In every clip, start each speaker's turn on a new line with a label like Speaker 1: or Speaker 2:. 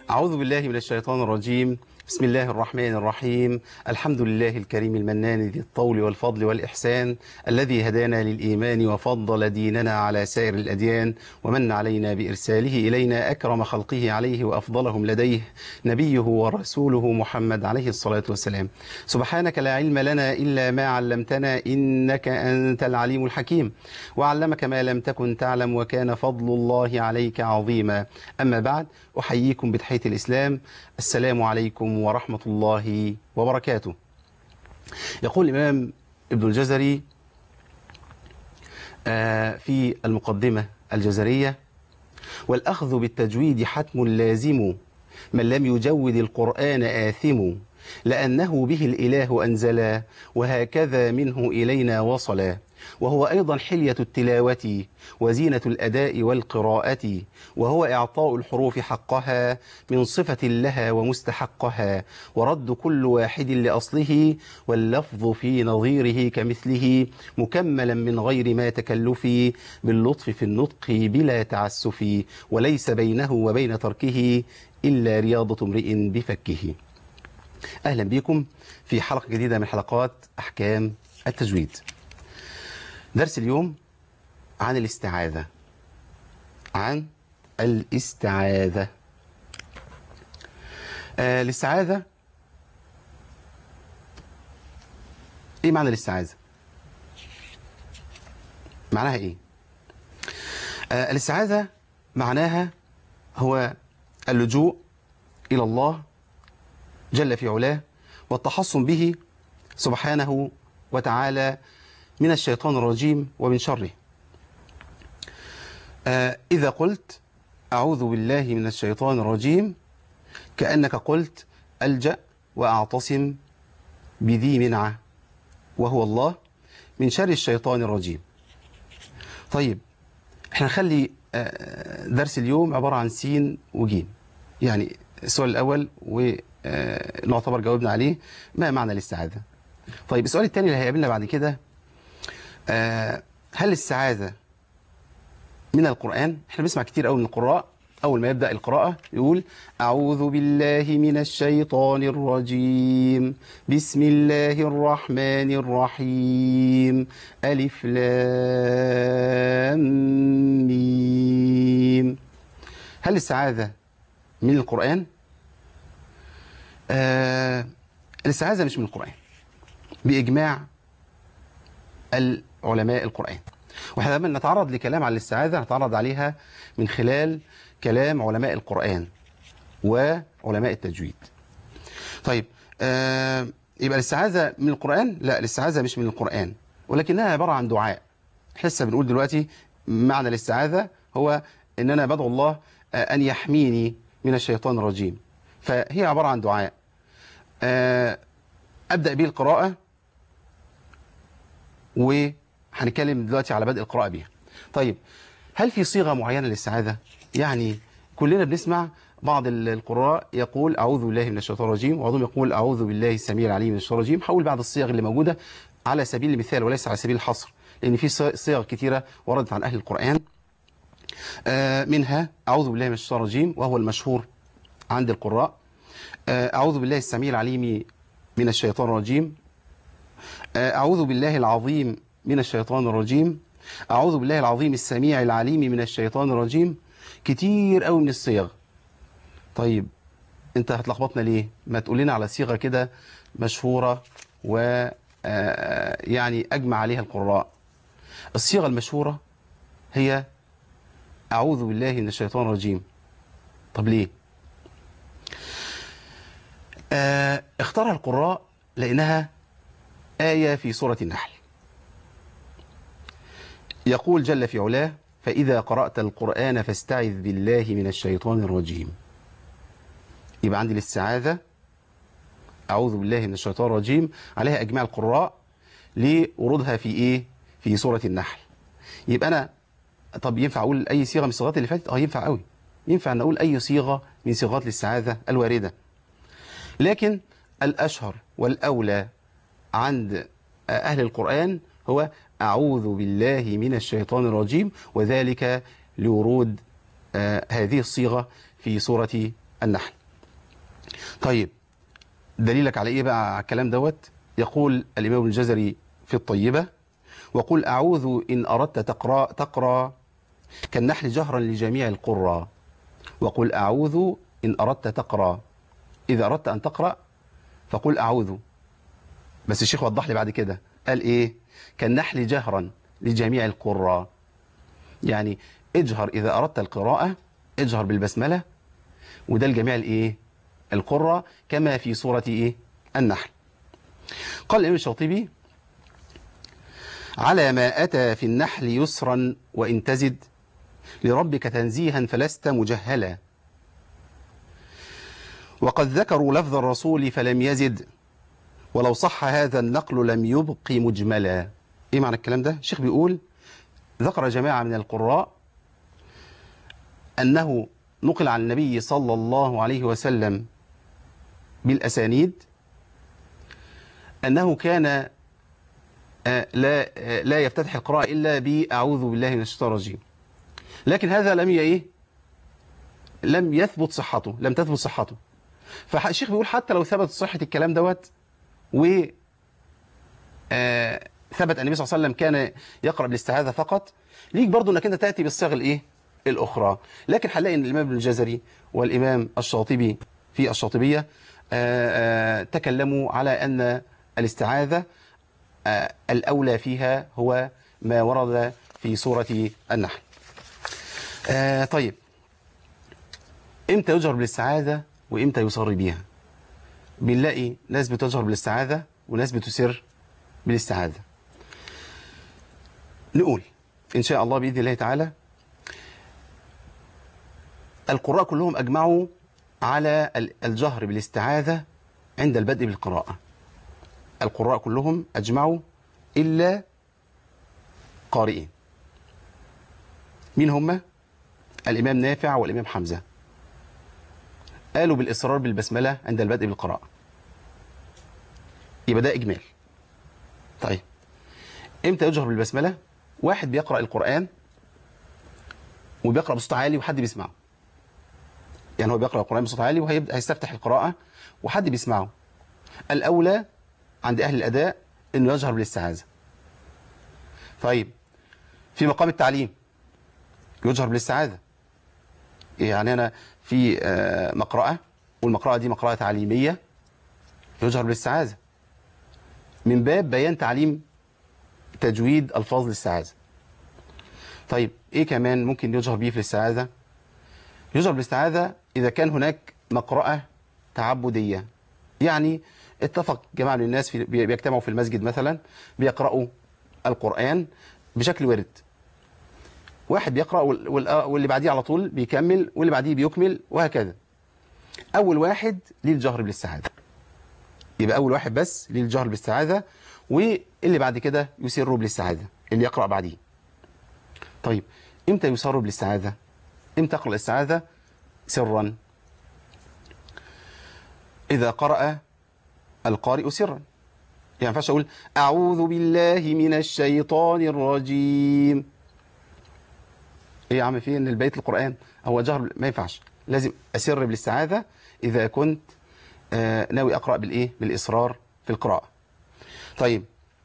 Speaker 1: أعوذ بالله من الشيطان الرجيم. بسم الله الرحمن الرحيم. الحمد لله الكريم المنان ذي الطول والفضل والإحسان، الذي هدانا للإيمان وفضل ديننا على سائر الأديان، ومن علينا بإرساله إلينا أكرم خلقه عليه وأفضلهم لديه، نبيه ورسوله محمد عليه الصلاة والسلام. سبحانك لا علم لنا إلا ما علمتنا، إنك أنت العليم الحكيم، وعلمك ما لم تكن تعلم، وكان فضل الله عليك عظيما. أما بعد، أحييكم بتحية الإسلام. السلام عليكم ورحمة الله وبركاته. يقول الإمام ابن الجزري في المقدمة الجزرية: والأخذ بالتجويد حتم لازم، من لم يجود القرآن آثم، لأنه به الإله أنزلا، وهكذا منه إلينا وصلا، وهو أيضا حلية التلاوة وزينة الأداء والقراءة، وهو إعطاء الحروف حقها من صفة لها ومستحقها، ورد كل واحد لأصله، واللفظ في نظيره كمثله، مكملا من غير ما تكلف، باللطف في النطق بلا تعسف، وليس بينه وبين تركه إلا رياضة امرئ بفكه. أهلا بكم في حلقة جديدة من حلقات أحكام التجويد. درس اليوم عن الاستعاذة. الاستعاذة، ايه معنى الاستعاذة؟ معناها ايه؟ الاستعاذة معناها هو اللجوء إلى الله جل في علاه، والتحصن به سبحانه وتعالى من الشيطان الرجيم ومن شره. إذا قلت أعوذ بالله من الشيطان الرجيم، كأنك قلت ألجأ وأعتصم بذي منعة، وهو الله، من شر الشيطان الرجيم. طيب، احنا نخلي درس اليوم عبارة عن سين وجيم. يعني السؤال الأول ونعتبر جاوبنا عليه، ما معنى الاستعاذة؟ طيب، السؤال الثاني اللي هيقابلنا بعد كده، هل الاستعاذة من القرآن؟ احنا بنسمع كتير قوي من القراء أول ما يبدأ القراءة يقول أعوذ بالله من الشيطان الرجيم، بسم الله الرحمن الرحيم، ألف لام ميم. هل الاستعاذة من القرآن؟ الاستعاذة مش من القرآن بإجماع العلماء القرآن. واحنا لما نتعرض لكلام على الاستعاذة نتعرض عليها من خلال كلام علماء القرآن وعلماء التجويد. طيب، يبقى الاستعاذة من القرآن؟ لا، الاستعاذة مش من القرآن، ولكنها عبارة عن دعاء. لسه بنقول دلوقتي معنى الاستعاذة هو ان انا بدعو الله ان يحميني من الشيطان الرجيم، فهي عبارة عن دعاء أبدأ به القراءة، وهنتكلم دلوقتي على بدء القراءة بيها. طيب، هل في صيغة معينة للاستعاذة؟ يعني كلنا بنسمع بعض القراء يقول أعوذ بالله من الشيطان الرجيم، وبعضهم يقول أعوذ بالله السميع العليم من الشيطان الرجيم. حول بعض الصيغ اللي موجودة على سبيل المثال وليس على سبيل الحصر، لأن في صيغ كثيرة وردت عن أهل القرآن. منها أعوذ بالله من الشيطان الرجيم، وهو المشهور عند القراء. أعوذ بالله السميع العليم من الشيطان الرجيم، أعوذ بالله العظيم من الشيطان الرجيم، أعوذ بالله العظيم السميع العليم من الشيطان الرجيم. كتير قوي من الصيغ. طيب، انت هتلخبطنا ليه؟ ما تقول لنا على صيغة كده مشهورة و يعني أجمع عليها القراء. الصيغة المشهورة هي أعوذ بالله من الشيطان الرجيم. طب ليه؟ اختارها القراء لأنها آية في سورة النحل. يقول جل في علاه: فإذا قرأت القرآن فاستعذ بالله من الشيطان الرجيم. يبقى عندي الاستعاذة أعوذ بالله من الشيطان الرجيم عليها إجماع القراء لورودها في إيه؟ في سورة النحل. يبقى أنا طب ينفع أقول أي صيغة من الصيغات اللي فاتت؟ ينفع قوي، ينفع أن أقول أي صيغة من صيغات الاستعاذة الواردة، لكن الأشهر والأولى عند أهل القرآن هو أعوذ بالله من الشيطان الرجيم، وذلك لورود هذه الصيغة في سورة النحل. طيب دليلك على ايه بقى على الكلام دوت؟ يقول الإمام الجزري في الطيبة: وقل أعوذ إن أردت تقرأ كالنحل جهرا لجميع القرى. وقل أعوذ إن أردت تقرأ، إذا أردت أن تقرأ فقل أعوذ. بس الشيخ وضح لي بعد كده قال إيه؟ كالنحل جهرا لجميع القرى، يعني اجهر إذا أردت القراءة، اجهر بالبسملة، وده لجميع الإيه؟ القرى، كما في سورة إيه؟ النحل. قال الإمام الشاطبي: على ما أتى في النحل يسرا وإن تزد لربك تنزيها فلست مجهلا، وقد ذكروا لفظ الرسول فلم يزد ولو صح هذا النقل لم يبق مجملا. إيه معنى الكلام ده؟ الشيخ بيقول: ذكر جماعة من القراء أنه نقل عن النبي صلى الله عليه وسلم بالأسانيد أنه كان لا يفتتح القراءة إلا بأعوذ بالله من الشيطان الرجيم، لكن هذا لم يثبت صحته، لم تثبت صحته. فالشيخ بيقول حتى لو ثبت صحة الكلام دوت و ثبت أن النبي صلى الله عليه وسلم كان يقرأ بالاستعاذة فقط، ليك برضو أنك أنت تأتي بالصيغ الإيه؟ الأخرى. لكن هنلاقي أن الإمام ابن الجزري والإمام الشاطبي في الشاطبية تكلموا على أن الاستعاذة الأولى فيها هو ما ورد في سورة النحل. طيب إمتى يجهر بالاستعاذة وإمتى يصر بها؟ بنلاقي ناس بتجهر بالاستعاذة وناس بتسر بالاستعاذة. نقول إن شاء الله بإذن الله تعالى القراء كلهم أجمعوا على الجهر بالاستعاذة عند البدء بالقراءة. القراء كلهم أجمعوا إلا قارئين. مين هم؟ الإمام نافع والإمام حمزة قالوا بالإصرار بالبسملة عند البدء بالقراءة. يبقى ده إجمال. طيب إمتى يجهر بالبسملة؟ واحد بيقرأ القرآن وبيقرأ بصوت عالي وحد بيسمعه، يعني هو بيقرأ القرآن بصوت عالي وهيستفتح القراءة وحد بيسمعه. الأولى عند أهل الأداء إنه يجهر بالاستعاذة. طيب في مقام التعليم يجهر بالاستعاذة، يعني أنا في مقرأة والمقرأة دي مقرأة تعليمية يجهر بالاستعاذة من باب بيان تعليم تجويد ألفاظ الاستعاذة. طيب إيه كمان ممكن يجهر به في الاستعاذة؟ يجهر بالاستعاذة إذا كان هناك مقرأة تعبدية، يعني اتفق جماعة من الناس بيجتمعوا في المسجد مثلا بيقرأوا القرآن بشكل ورد، واحد بيقرأ واللي بعديه على طول بيكمل واللي بعديه بيكمل وهكذا. أول واحد ليه الجهر بالاستعاذة، يبقى أول واحد بس ليه الجهر بالاستعاذة، واللي بعد كده يسروا بالاستعاذة اللي يقرأ بعديه. طيب إمتى يسروا بالاستعاذة؟ إمتى أقرأ الاستعاذة سرا؟ إذا قرأ القارئ سرا، يعني ما ينفعش أقول أعوذ بالله من الشيطان الرجيم. إيه يا عم فين البيت القرآن؟ هو جهر، ما ينفعش، لازم أسر بالاستعاذة إذا كنت ناوي أقرأ بالإيه؟ بالإصرار في القراءة. طيب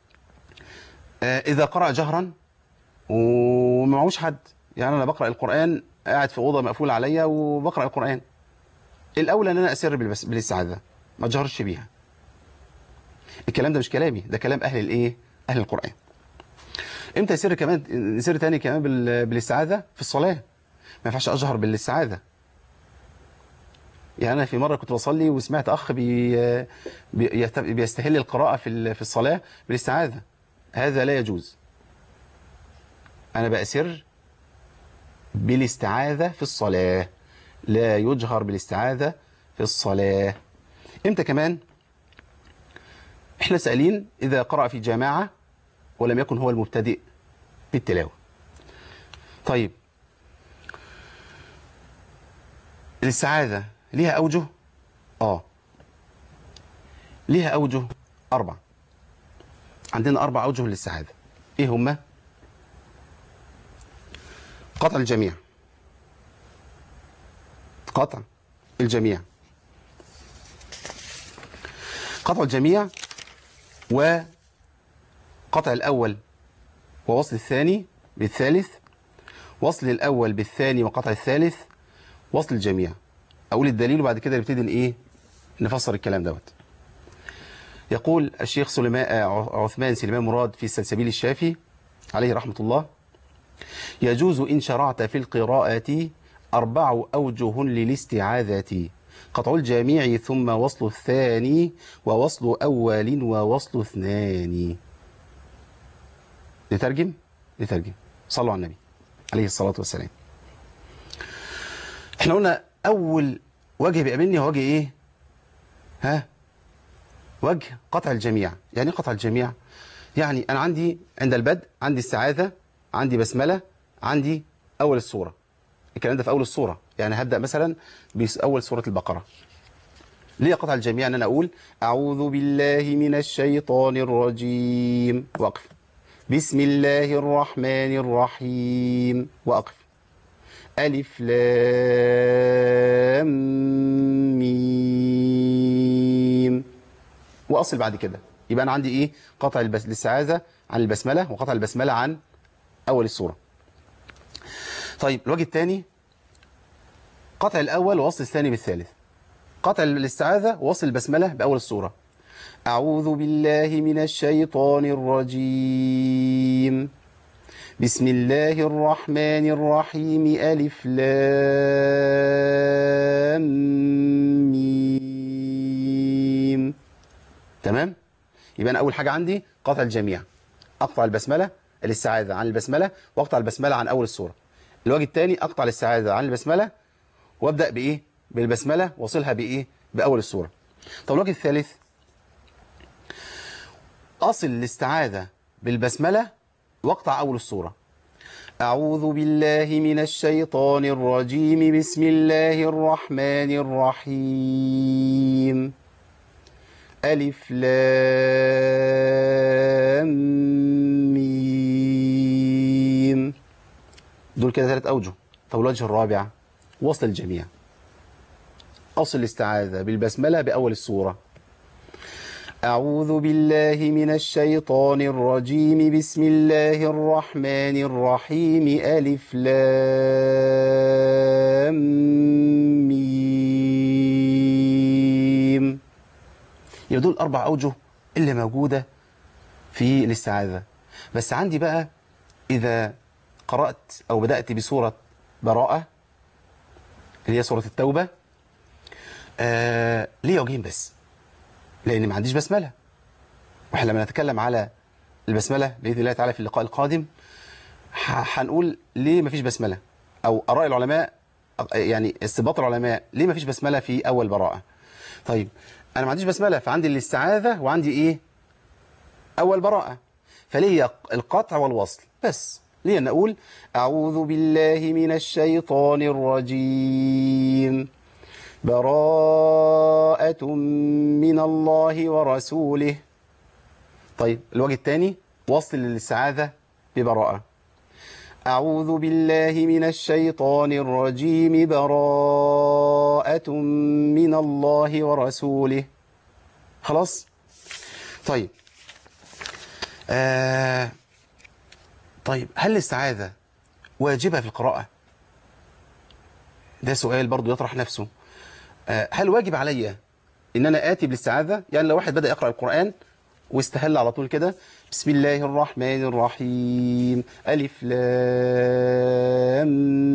Speaker 1: إذا قرأ جهرا وما معهوش حد، يعني أنا بقرأ القرآن قاعد في أوضة مقفولة عليا وبقرأ القرآن، الأولى أن أنا أسر بالاستعاذة ما أجهرش بيها. الكلام ده مش كلامي، ده كلام أهل الإيه؟ أهل القرآن. إمتى يسر كمان؟ يسر تاني كمان بالاستعاذة في الصلاة، ما ينفعش أجهر بالاستعاذة. يعني أنا في مرة كنت بصلي وسمعت أخ بيستهل القراءة في الصلاة بالاستعاذة، هذا لا يجوز. أنا بأسر بالاستعاذة في الصلاة، لا يجهر بالاستعاذة في الصلاة. إمتى كمان؟ إحنا سألين إذا قرأ في جماعة ولم يكن هو المبتدئ بالتلاوة. طيب الاستعاذة ليها أوجه؟ ليها أوجه 4. عندنا 4 أوجه للاستعاذة. إيه هما؟ قطع الجميع، قطع الجميع، قطع الجميع وقطع الأول ووصل الثاني بالثالث، وصل الأول بالثاني وقطع الثالث، وصل الجميع. أقول الدليل وبعد كده نبتدي نفسر الكلام دوت. يقول الشيخ عثمان سليمان مراد في السلسبيل الشافي عليه رحمة الله: يجوز إن شرعت في القراءة 4 أوجه للاستعاذة: قطع الجميع ثم وصل الثاني ووصل أول ووصل اثنان. نترجم. صلوا على النبي عليه الصلاة والسلام. احنا قلنا أول وجه بيقابلني هو وجه إيه؟ وجه قطع الجميع. يعني ايه قطع الجميع؟ يعني أنا عندي عند البدء عندي استعاذة، عندي بسملة، عندي أول السورة. الكلام ده في أول السورة، يعني هبدأ مثلا بأول سورة البقرة. ليه قطع الجميع؟ أن أنا أقول أعوذ بالله من الشيطان الرجيم وأقف، بسم الله الرحمن الرحيم وأقف، ألف لام ميم وأصل بعد كده. يبقى أنا عندي إيه؟ قطع الاستعاذة عن البسملة، وقطع البسملة عن أول السورة. طيب الوجه الثاني قطع الأول ووصل الثاني بالثالث، قطع الاستعاذة ووصل البسملة بأول السورة. أعوذ بالله من الشيطان الرجيم، بسم الله الرحمن الرحيم، ألف لام ميم. تمام؟ يبقى أنا أول حاجة عندي قطع الجميع، أقطع البسملة الاستعاذة عن البسملة وأقطع البسملة عن أول السورة. الوجه الثاني أقطع الاستعاذة عن البسملة وأبدأ بإيه؟ بالبسملة وصلها بإيه؟ بأول السورة. طب الوجه الثالث أصل الاستعاذة بالبسملة واقطع أول السورة. أعوذ بالله من الشيطان الرجيم، بسم الله الرحمن الرحيم، ألف لام ميم. دول كده 3 أوجه. طب الوجه الرابع وصل الجميع، أصل الاستعاذة بالبسملة بأول السورة. أعوذ بالله من الشيطان الرجيم، بسم الله الرحمن الرحيم، ألف لام ميم. يبقى دول 4 أوجه اللي موجودة في الاستعاذة. بس عندي بقى إذا قرأت أو بدأت بسورة براءة اللي هي سورة التوبة، ليه وجهين بس، لأن ما عنديش بسملة. واحنا لما نتكلم على البسملة بإذن الله تعالى في اللقاء القادم هنقول ليه ما فيش بسملة، أو آراء العلماء، يعني استنباط العلماء ليه ما فيش بسملة في أول براءة. طيب أنا ما عنديش بسملة، فعندي الاستعاذة وعندي إيه؟ أول براءة، فليه القطع والوصل بس. ليه نقول أعوذ بالله من الشيطان الرجيم، براءة من الله ورسوله. طيب الوجه الثاني وصل للاستعاذة ببراءة. أعوذ بالله من الشيطان الرجيم، براءة من الله ورسوله. خلاص؟ طيب طيب هل الاستعاذة واجبة في القراءة؟ ده سؤال برضو يطرح نفسه. هل واجب عليا ان انا اتي بالاستعاذة؟ يعني لو واحد بدأ يقرأ القرآن واستهل على طول كده، بسم الله الرحمن الرحيم، ألف لام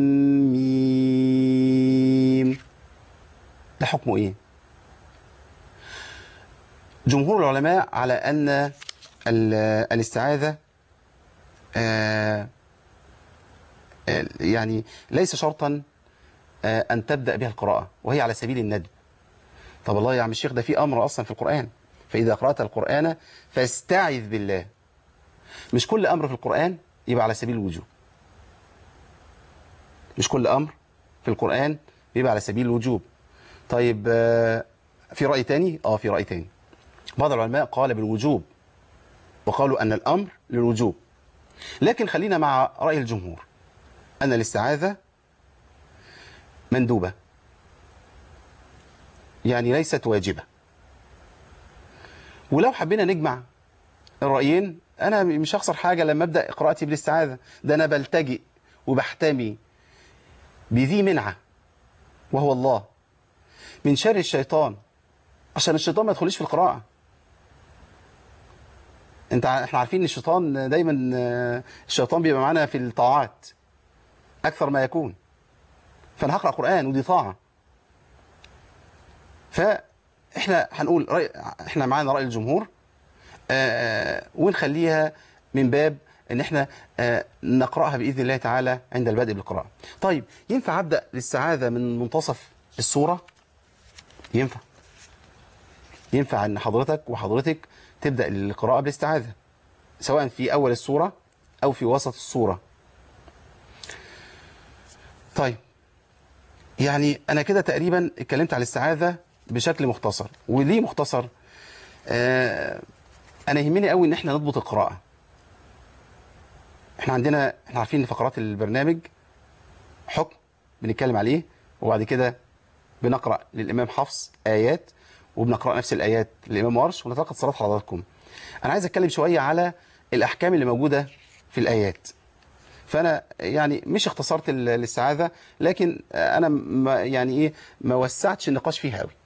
Speaker 1: ميم، ده حكمه ايه؟ جمهور العلماء على ان الاستعاذة يعني ليس شرطا أن تبدأ بها القراءة، وهي على سبيل الندب. طب والله يا عم الشيخ ده في أمر أصلا في القرآن، فإذا قرأت القرآن فاستعذ بالله. مش كل أمر في القرآن يبقى على سبيل الوجوب، مش كل أمر في القرآن يبقى على سبيل الوجوب. طيب في رأي تاني؟ في رأي تاني. بعض العلماء قال بالوجوب وقالوا أن الأمر للوجوب، لكن خلينا مع رأي الجمهور أن الاستعاذة مندوبة، يعني ليست واجبة. ولو حبينا نجمع الرأيين، أنا مش هخسر حاجة لما أبدأ قراءتي بالاستعاذة. ده أنا بلتجئ وبحتمي بذي منعة وهو الله من شر الشيطان، عشان الشيطان ما يدخليش في القراءة. احنا عارفين ان الشيطان دايما، الشيطان بيبقى معانا في الطاعات أكثر ما يكون، فأنا هقرأ قرآن ودي طاعة. فإحنا هنقول إحنا معانا رأي الجمهور، ونخليها من باب ان احنا نقرأها بإذن الله تعالى عند البدء بالقراءة. طيب، ينفع أبدأ الاستعاذة من منتصف السورة؟ ينفع ان حضرتك وحضرتك تبدأ القراءة بالاستعاذة سواء في أول السورة أو في وسط السورة. طيب، يعني أنا كده تقريبا اتكلمت على الاستعاذة بشكل مختصر. وليه مختصر؟ أنا يهمني قوي إن احنا نضبط القراءة. احنا عارفين ان فقرات البرنامج حكم بنتكلم عليه، وبعد كده بنقرأ للإمام حفص آيات، وبنقرأ نفس الآيات للإمام ورش، ونتلقى اتصالات حضراتكم. أنا عايز أتكلم شوية على الأحكام اللي موجودة في الآيات. فأنا يعني مش اختصرت الاستعاذة، لكن أنا ما وسعتش النقاش فيها قوي.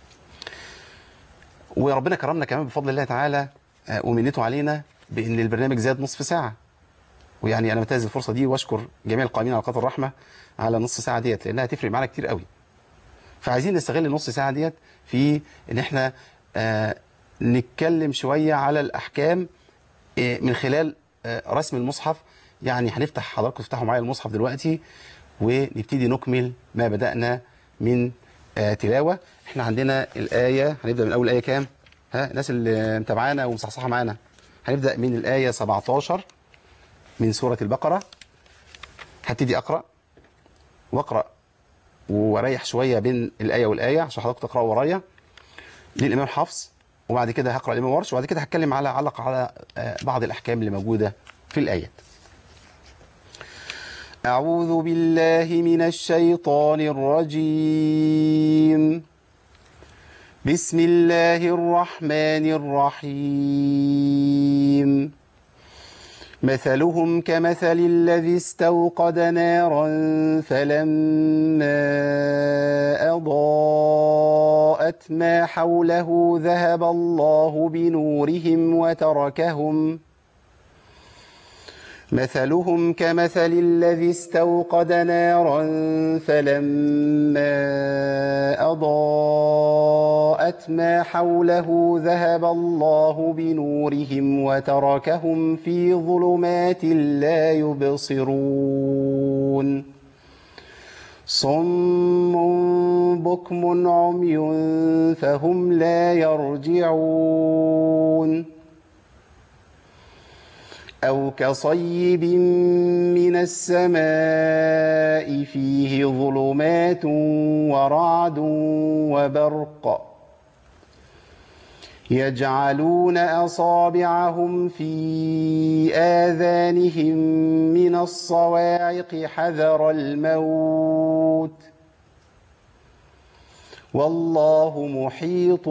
Speaker 1: وربنا كرمنا كمان بفضل الله تعالى ومنته علينا بأن البرنامج زاد نصف ساعة. ويعني أنا بنتهز الفرصة دي وأشكر جميع القائمين على قناة الرحمة على نص ساعة ديت، لأنها هتفرق معانا كتير قوي. فعايزين نستغل النص ساعة ديت في ان احنا نتكلم شوية على الأحكام من خلال رسم المصحف. يعني هنفتح، حضراتكم تفتحوا معايا المصحف دلوقتي ونبتدي نكمل ما بدأنا من تلاوة. احنا عندنا الآية، هنبدأ من أول آية كام؟ الناس اللي متابعانا ومصحصحة معانا، هنبدأ من الآية 17 من سورة البقرة. هبتدي وأقرأ واريح شويه بين الايه والايه عشان حضرتك تقراوا ورايا للامام حفص، وبعد كده هقرا الامام ورش، وبعد كده هتكلم على بعض الاحكام اللي موجوده في الايات. اعوذ بالله من الشيطان الرجيم. بسم الله الرحمن الرحيم. مثلهم كمثل الذي استوقد نارا فلما أضاءت ما حوله ذهب الله بنورهم وتركهم مثلهم كمثل الذي استوقد نارا فلما أضاءت ما حوله ذهب الله بنورهم وتركهم في ظلمات لا يبصرون صم بكم عمي فهم لا يرجعون أو كصيب من السماء فيه ظلمات ورعد وبرق يجعلون أصابعهم في آذانهم من الصواعق حذر الموت والله محيط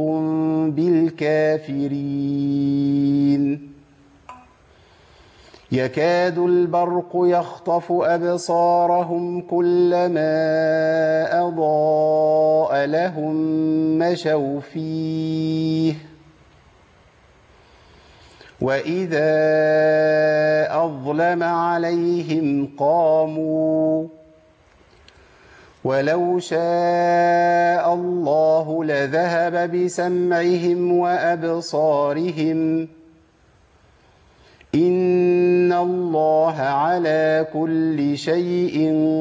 Speaker 1: بالكافرين يكاد البرق يخطف أبصارهم كلما أضاء لهم مشوا فيه وإذا أظلم عليهم قاموا ولو شاء الله لذهب بسمعهم وأبصارهم إن الله على كل شيء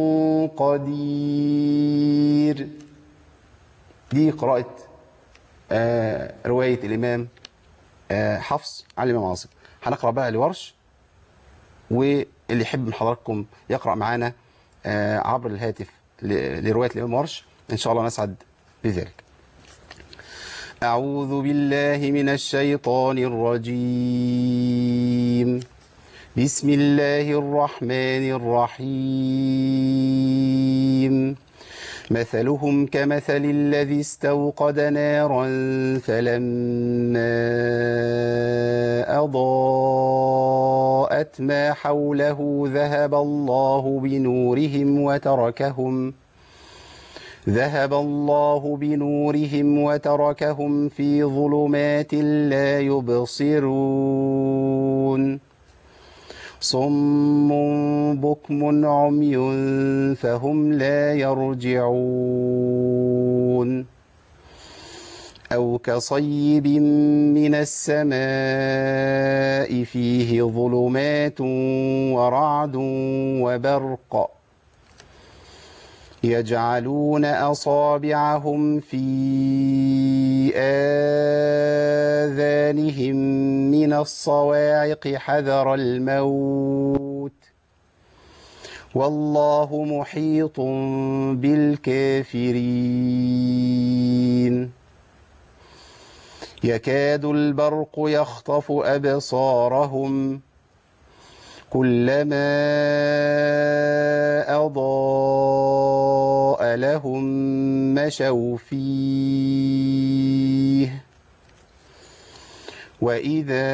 Speaker 1: قدير. دي قراءة رواية الإمام حفص عن الإمام عاصم. هنقرأ بقى لورش، واللي يحب من حضراتكم يقرأ معانا عبر الهاتف لرواية الإمام ورش إن شاء الله نسعد بذلك. أعوذ بالله من الشيطان الرجيم. بسم الله الرحمن الرحيم. مثلهم كمثل الذي استوقد نارا فلما أضاءت ما حوله ذهب الله بنورهم وتركهم في ظلمات لا يبصرون صم بكم عمي فهم لا يرجعون أو كصيب من السماء فيه ظلمات ورعد وبرق يجعلون أصابعهم في آذانهم من الصواعق حذر الموت والله محيط بالكافرين يكاد البرق يخطف أبصارهم كلما أضاء لهم مشوا فيه وإذا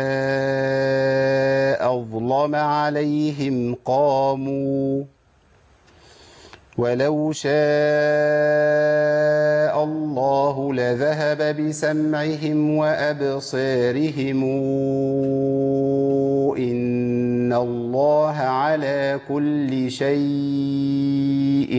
Speaker 1: أظلم عليهم قاموا ولو شاء الله لذهب بسمعهم وأبصارهم إن الله على كل شيء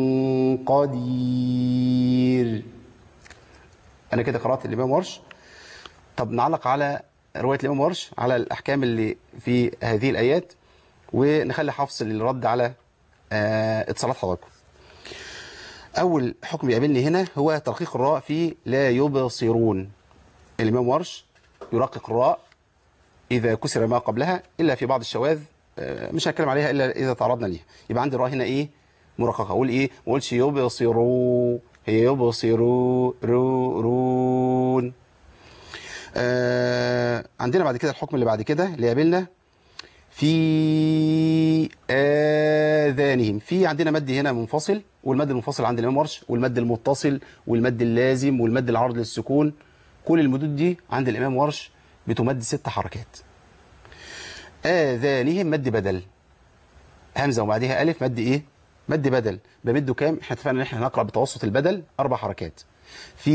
Speaker 1: قدير. أنا كده قرأت الإمام ورش. طب نعلق على رواية الإمام ورش على الأحكام اللي في هذه الآيات ونخلي حفص للرد على اتصالات حضراتكم. أول حكم يقابلني هنا هو ترقيق الراء في لا يبصرون. الإمام ورش يرقق الراء إذا كسر ما قبلها إلا في بعض الشواذ، مش هنتكلم عليها إلا إذا تعرضنا ليها. يبقى عندي الراء هنا إيه؟ مرققة. أقول إيه؟ ما أقولش يبصروا، هي يبصروا رون. عندنا بعد كده الحكم اللي بعد كده اللي يقابلنا في آذانهم. في عندنا مد هنا منفصل، والمد المنفصل عند الإمام ورش، والمد المتصل والمد اللازم والمد العرض للسكون. كل المدود دي عند الإمام ورش بتمد 6 حركات. آذانهم مد بدل، همزة وبعدها ألف، مد إيه؟ مد بدل. بمده كام؟ احنا اتفقنا ان احنا هنقرأ بتوسط البدل 4 حركات. في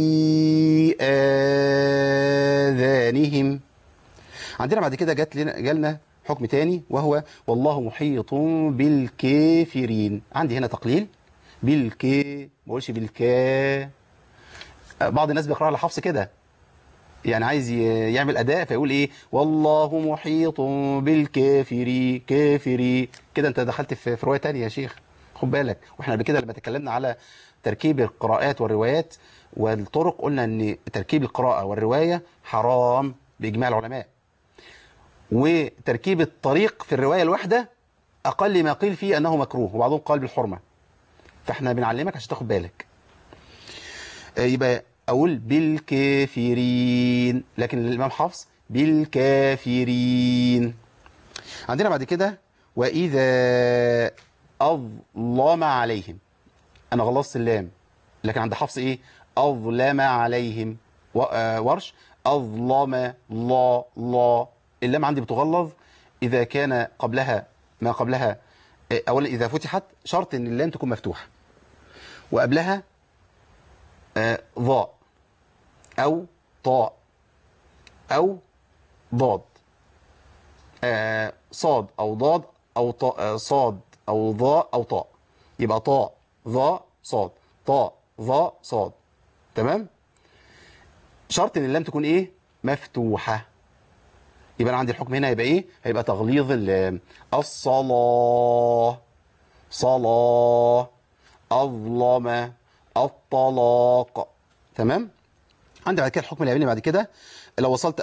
Speaker 1: آذانهم. عندنا بعد كده جالنا حكم تاني وهو والله محيط بالكافرين. عندي هنا تقليل ما بقولش بالكا. بعض الناس بيقرأها لحفص كده، يعني عايز يعمل أداء فيقول إيه؟ والله محيط بالكافرين كافري كده. أنت دخلت في رواية تانية يا شيخ، خد بالك. وإحنا قبل كده لما تكلمنا على تركيب القراءات والروايات والطرق قلنا أن تركيب القراءة والرواية حرام بإجماع العلماء، وتركيب الطريق في الرواية الواحدة أقل ما قيل فيه أنه مكروه، وبعضهم قال بالحرمة. فإحنا بنعلمك عشان تاخد بالك. يبقى أقول بالكافرين، لكن الإمام حفص بالكافرين. عندنا بعد كده وإذا أظلم عليهم. أنا غلظت اللام، لكن عند حفص إيه؟ أظلم عليهم. ورش أظلم لا اللام عندي بتغلظ إذا كان قبلها ما قبلها. أولا إذا فتحت شرط إن اللام تكون مفتوحة وقبلها ضاء أو طاء أو ضاد، صاد أو ضاد أو طاء، صاد أو ضاء أو طاء. يبقى طاء ضاء صاد، طاء ضاء صاد. تمام؟ شرط إن اللام تكون إيه؟ مفتوحة. يبقى أنا عندي الحكم هنا هيبقى إيه؟ هيبقى تغليظ اللام. الصلاة صلاة، أظلم الطلاق. تمام؟ عندي بعد كده الحكم اللي بعد كده لو وصلت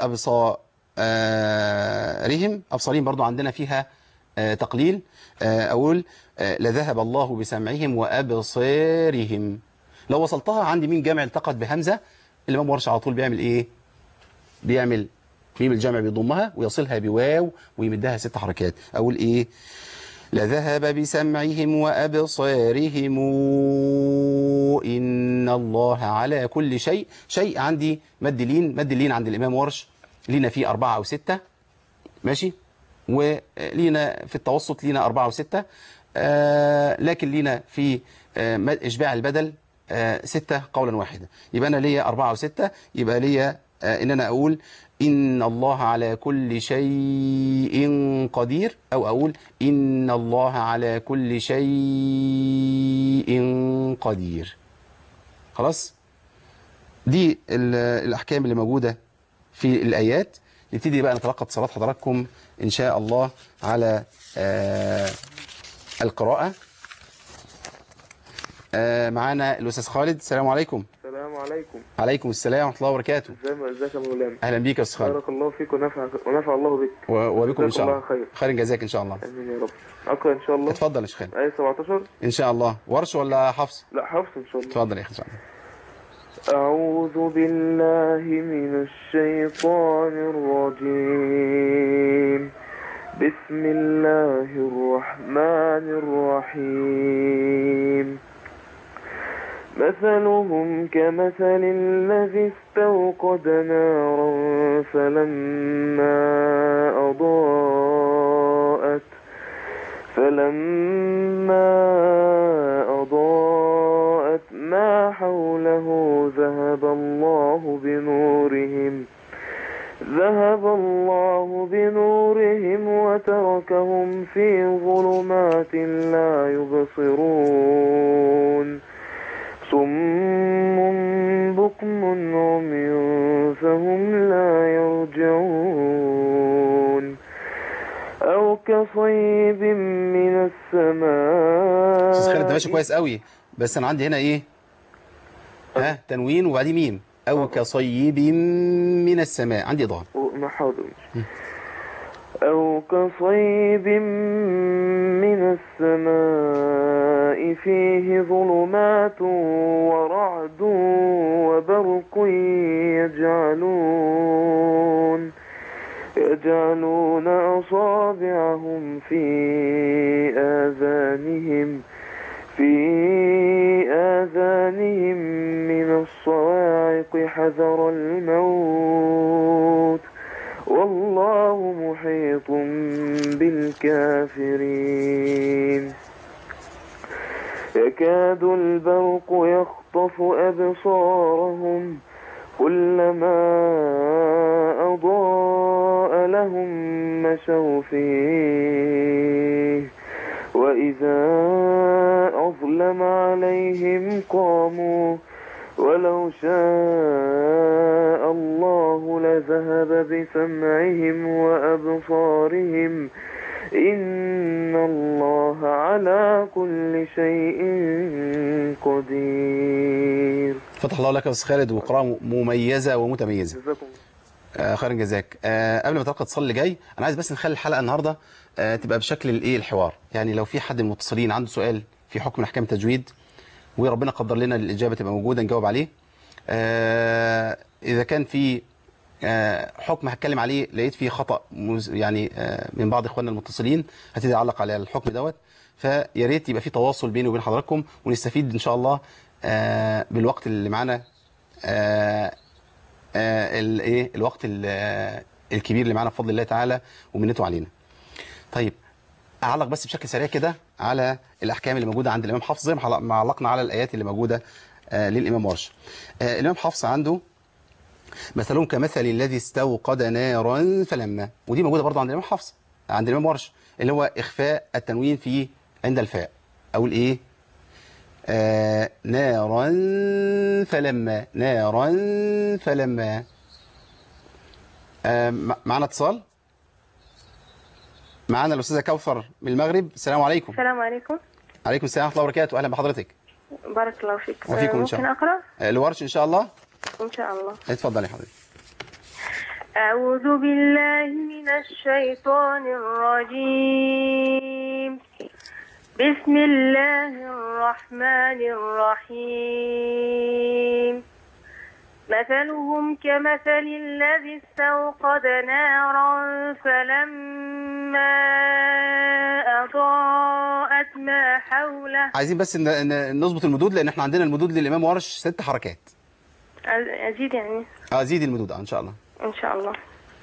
Speaker 1: أبصارهم برضو عندنا فيها تقليل. أقول لذهب الله بسمعهم وأبصارهم. لو وصلتها عندي مين جمع التقت بهمزة، الإمام ورش على طول بيعمل إيه؟ بيعمل ميم الجمع بيضمها ويصلها بواو ويمدها 6 حركات. أقول إيه؟ لذهب بسمعهم وأبصارهم إن الله على كل شيء. شيء عندي مد لين، مد لين عند الإمام ورش لينا فيه 4 أو 6، ماشي، ولينا في التوسط لينا 4 و6، لكن لينا في إشباع البدل 6 قولا واحدا. يبقى أنا ليا 4 و6، يبقى ليا إن أنا أقول إن الله على كل شيء قدير، أو أقول إن الله على كل شيء قدير. خلاص، دي الأحكام اللي موجودة في الآيات. نبتدي بقى نتلقى اتصالات حضراتكم إن شاء الله على القراءة. معانا الأستاذ خالد. السلام عليكم.
Speaker 2: السلام عليكم.
Speaker 1: عليكم السلام ورحمة الله وبركاته.
Speaker 2: ازيك يا مولانا؟
Speaker 1: أهلا بيك يا أستاذ خالد.
Speaker 2: بارك الله فيك ونفع الله بك
Speaker 1: وبكم إن شاء الله.
Speaker 2: خير.
Speaker 1: خير جزاك إن شاء الله.
Speaker 2: آمين يا رب. أقرأ إن شاء الله.
Speaker 1: اتفضل يا شيخ خالد.
Speaker 2: آية 17
Speaker 1: إن شاء الله. ورش ولا حفص؟
Speaker 2: لا حفص إن شاء الله.
Speaker 1: اتفضل يا أخي إن شاء الله.
Speaker 2: أعوذ بالله من الشيطان الرجيم. بسم الله الرحمن الرحيم. مثلهم كمثل الذي استوقد نارا فلما أضاءت ما حوله ذهب الله بنورهم وتركهم في ظلمات لا يبصرون. صم بكم عمي فهم لا يرجعون. أو كصيب من السماء.
Speaker 1: أستاذ خالد أنت ماشي كويس قوي، بس أنا عندي هنا إيه؟ تنوين وبعدين ميم. أو كصيب من السماء، عندي إضافة.
Speaker 2: ما حاضر. أو كصيب من السماء فيه ظلمات ورعد وبرق يجعلون أصابعهم في آذانهم من الصواعق حذر الموت والله محيط بالكافرين. يكاد البرق يخطف أبصارهم كلما أضاء لهم مشوا فيه وإذا أظلم عليهم قاموا ولو شاء الله لذهب بسمعهم وأبصارهم إن الله على كل شيء قدير.
Speaker 1: فتح الله لك يا أستاذ خالد، وقراءة مميزة ومتميزة.
Speaker 2: جزاكم
Speaker 1: خير جزاك. قبل ما تلقى الاتصال اللي جاي، أنا عايز بس نخلي الحلقة النهاردة تبقى بشكل الحوار. يعني لو في حد من المتصلين عنده سؤال في حكم من أحكام التجويد وربنا قدر لنا الإجابة تبقى موجودة نجاوب عليه. إذا كان في حكم هتكلم عليه لقيت فيه خطأ يعني من بعض إخواننا المتصلين هتبتدي أعلق على الحكم دوت، فيا ريت يبقى في تواصل بيني وبين حضراتكم ونستفيد إن شاء الله بالوقت اللي معانا، الوقت الكبير اللي معانا بفضل الله تعالى ومنته علينا. طيب أعلق بس بشكل سريع كده على الأحكام اللي موجودة عند الإمام حفص زي ما علقنا على الآيات اللي موجودة للإمام ورش. الإمام حفص عنده مثلهم كمثل الذي استوقد نارا فلما، ودي موجودة برضه عند الإمام حفص عند الإمام ورش، اللي هو إخفاء التنوين في عند الفاء. أقول إيه؟ نارا فلما، نارا فلما. معنا اتصال، معنا الأستاذة كوثر من المغرب. السلام عليكم.
Speaker 3: السلام عليكم.
Speaker 1: عليكم السلام ورحمة الله وبركاته. أهلا بحضرتك.
Speaker 3: بارك الله فيك.
Speaker 1: وفيكم إن شاء الله.
Speaker 3: ممكن أقرأ؟
Speaker 1: الورش إن شاء الله.
Speaker 3: إن شاء الله.
Speaker 1: اتفضلي حضرتك.
Speaker 3: أعوذ بالله من الشيطان الرجيم. بسم الله الرحمن الرحيم. مثلهم كمثل الذي استوقد نارا فلما أضاءت ما حوله.
Speaker 1: عايزين بس نظبط المدود، لان احنا عندنا المدود للامام ورش 6 حركات.
Speaker 3: أزيد يعني؟
Speaker 1: زيدي المدود ان شاء الله.
Speaker 3: إن شاء الله.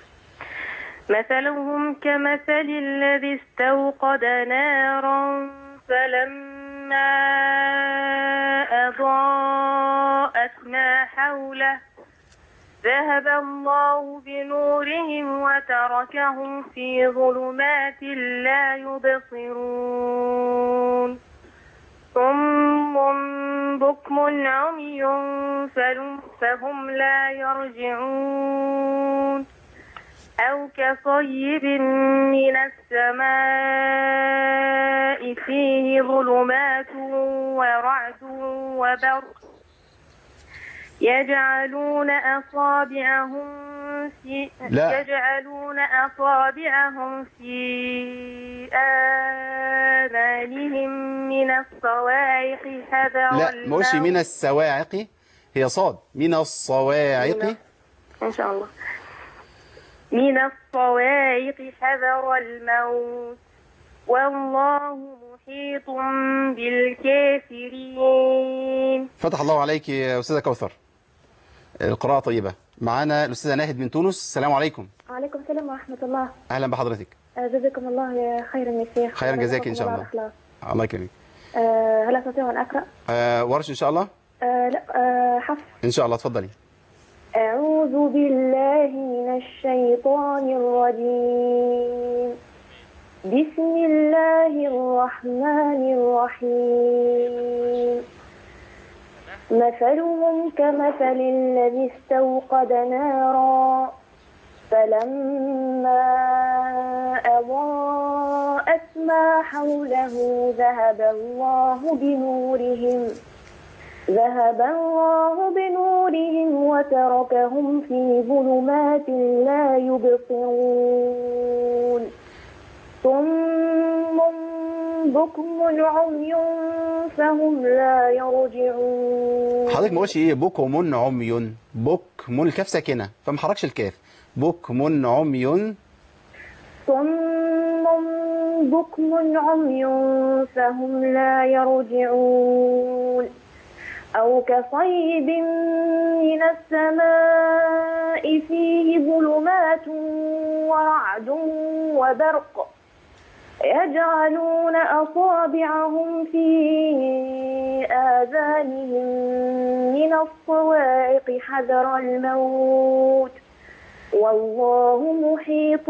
Speaker 3: مثلهم كمثل الذي استوقد نارا فلما أضاءت ما حوله ذهب الله بنورهم وتركهم في ظلمات لا يبصرون صم بكم عمي فهم لا يرجعون أو كصيب من السماء فيه ظلمات ورعد وبرق يجعلون أصابعهم في آذانهم من الصواعق حذر الموت.
Speaker 1: لا، مش من السواعق، هي صاد، من الصواعق
Speaker 3: إن شاء الله. من الصواعق حذر الموت والله محيط بالكافرين.
Speaker 1: فتح الله عليك يا أستاذة كوثر، القراءة طيبة. معانا الأستاذة ناهد من تونس. السلام عليكم.
Speaker 4: وعليكم السلام ورحمة الله.
Speaker 1: أهلا بحضرتك.
Speaker 4: جزاكم الله خيرا يا شيخ.
Speaker 1: خيرا جزاك إن شاء الله. الله يكرمك.
Speaker 4: هل أستطيع أن أقرأ؟
Speaker 1: ورش إن شاء الله؟
Speaker 4: لا، حفص
Speaker 1: إن شاء الله. اتفضلي.
Speaker 4: أعوذ بالله من الشيطان الرجيم. بسم الله الرحمن الرحيم. مثلهم كمثل الذي استوقد نارا فلما أضاءت ما حوله ذهب الله بنورهم وتركهم في ظلمات لا يبصرون صم بكم عمي فهم لا يرجعون.
Speaker 1: حضرتك ما قلتش ايه بكم عمي، بكم الكاف ساكنه فما حركش الكاف. بكم عمي
Speaker 4: صم بكم عمي فهم لا يرجعون أو كصيب من السماء فيه ظلمات ورعد وبرق يجعلون أصابعهم في آذانهم من الصواعق حذر الموت والله محيط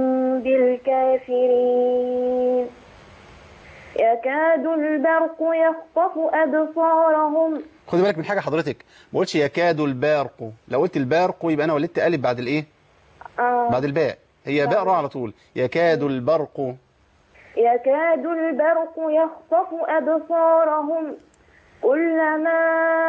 Speaker 4: بالكافرين. يكاد البرق يخطف أبصارهم.
Speaker 1: خدي بالك من حاجة حضرتك، ما قلتش يكاد البارق. لو قلت البارق يبقى أنا ولدت ألف بعد الإيه؟ بعد الباء. هي باء راء على طول. يكاد البرق.
Speaker 4: يكاد البرق يخطف أبصارهم كلما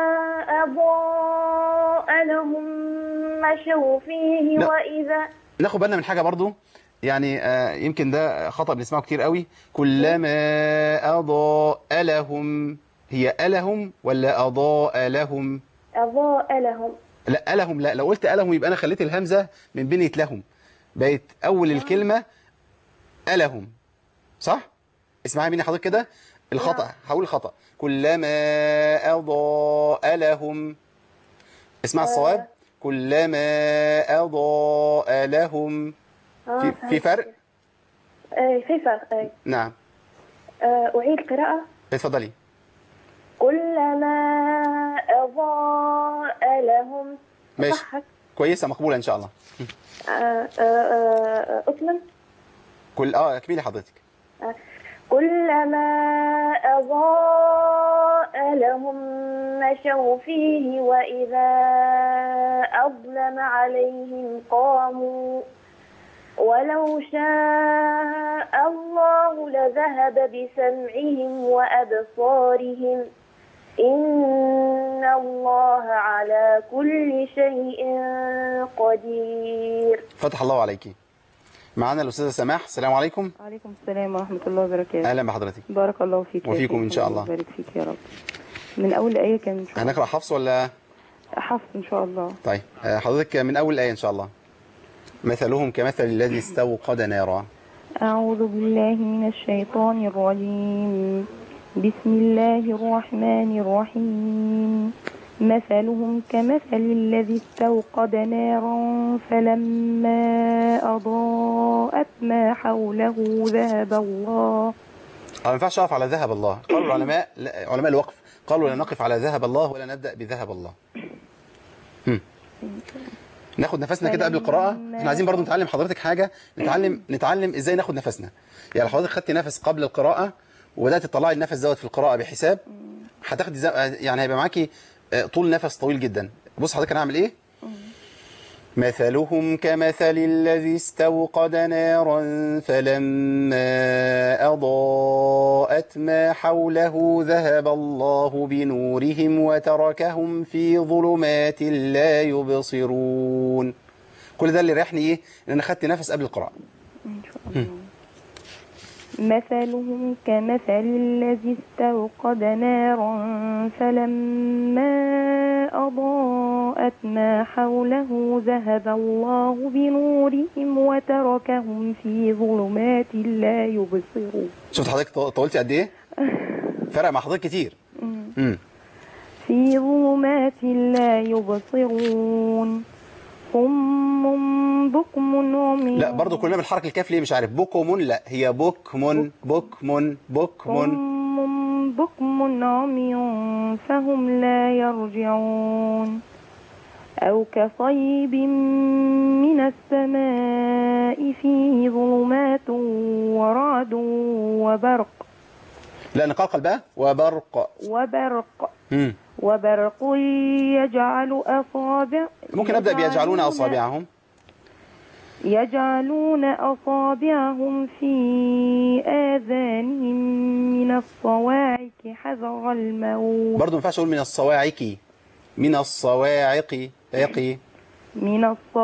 Speaker 4: أضاء لهم مشوا فيه وإذا.
Speaker 1: ناخد بالنا من حاجة برضو، يعني يمكن ده خطأ بنسمعه كتير قوي. كلما أضاء لهم، هي ألهم ولا أضاء لهم؟
Speaker 4: أضاء لهم.
Speaker 1: لا ألهم، لا. لو قلت ألهم يبقى أنا خليت الهمزة من بنية لهم، بقت أول الكلمة ألهم، صح؟ اسمعي مني حضرتك كده الخطأ. هقول الخطأ. كلما أضاء لهم. اسمع الصواب. كلما أضاء لهم. في فرق؟
Speaker 4: في فرق.
Speaker 1: نعم.
Speaker 4: أعيد قراءة.
Speaker 1: اتفضلي.
Speaker 4: كلما أضاء لهم.
Speaker 1: ماشي، كويسة، مقبولة إن شاء الله.
Speaker 4: أكمل.
Speaker 1: اكملي حضرتك.
Speaker 4: كلما أضاء لهم مشوا فيه وإذا أظلم عليهم قاموا ولو شاء الله لذهب بسمعهم وأبصارهم إن الله على كل شيء قدير.
Speaker 1: فتح الله عليكي. معانا الأستاذة سماح. السلام عليكم.
Speaker 5: وعليكم السلام ورحمة الله وبركاته.
Speaker 1: أهلا بحضرتك.
Speaker 5: بارك الله فيك
Speaker 1: وفيكم إن شاء الله.
Speaker 5: بارك فيك يا رب. من أول آية كان
Speaker 1: هنقرأ حفص ولا؟
Speaker 5: حفظ إن شاء الله.
Speaker 1: طيب حضرتك من أول الآية إن شاء الله. مثلهم كمثل الذي استوقد نارا.
Speaker 5: أعوذ بالله من الشيطان الرجيم. بسم الله الرحمن الرحيم. مثلهم كمثل الذي استوقد نارا فلما أضاءت ما حوله ذهب الله.
Speaker 1: ما ينفعش أقف على ذهب الله. قالوا العلماء، علماء الوقف قالوا لا نقف على ذهب الله ولا نبدأ بذهب الله. ناخد نفسنا كده قبل القراءة. احنا عايزين برضو نتعلم حضرتك حاجة، نتعلم ازاي ناخد نفسنا. يعني حضرتك خدتي نفس قبل القراءة وبدأت تطلعي النفس دوت في القراءة بحساب، هتاخدي يعني هيبقى معاكي طول نفس طويل جدا. بص حضرتك انا هعمل ايه. مثلهم كمثل الذي استوقد نارا فلما أضاءت ما حوله ذهب الله بنورهم وتركهم في ظلمات لا يبصرون. كل ده اللي ريحني ايه؟ ان انا خدت نفس قبل القراءة.
Speaker 5: مثلهم كمثل الذي استوقد نارا فلما أضاءت ما حوله ذهب الله بنورهم وتركهم في ظلمات لا يبصرون.
Speaker 1: شفت حضرتك طولتي قد ايه؟ فرق مع حضرتك كتير.
Speaker 5: في ظلمات لا يبصرون صم بكم عمي.
Speaker 1: لا برضو كلنا بالحركة الكاف ليه مش عارف. بكم لا، هي بكم بكم بكم.
Speaker 5: صم بكم عمي فهم لا يرجعون. أو كصيب من السماء فيه ظلمات ورعد وبرق.
Speaker 1: لا نقلقل بقى. وبرق.
Speaker 5: وبرق يجعل أصابع.
Speaker 1: ممكن أبدأ بيجعلون أصابعهم.
Speaker 5: يجعلون أصابعهم في آذانهم من الصواعق حذر الموت.
Speaker 1: برضو ما ينفعش أقول من الصواعق. من الصواعق يقي.
Speaker 5: من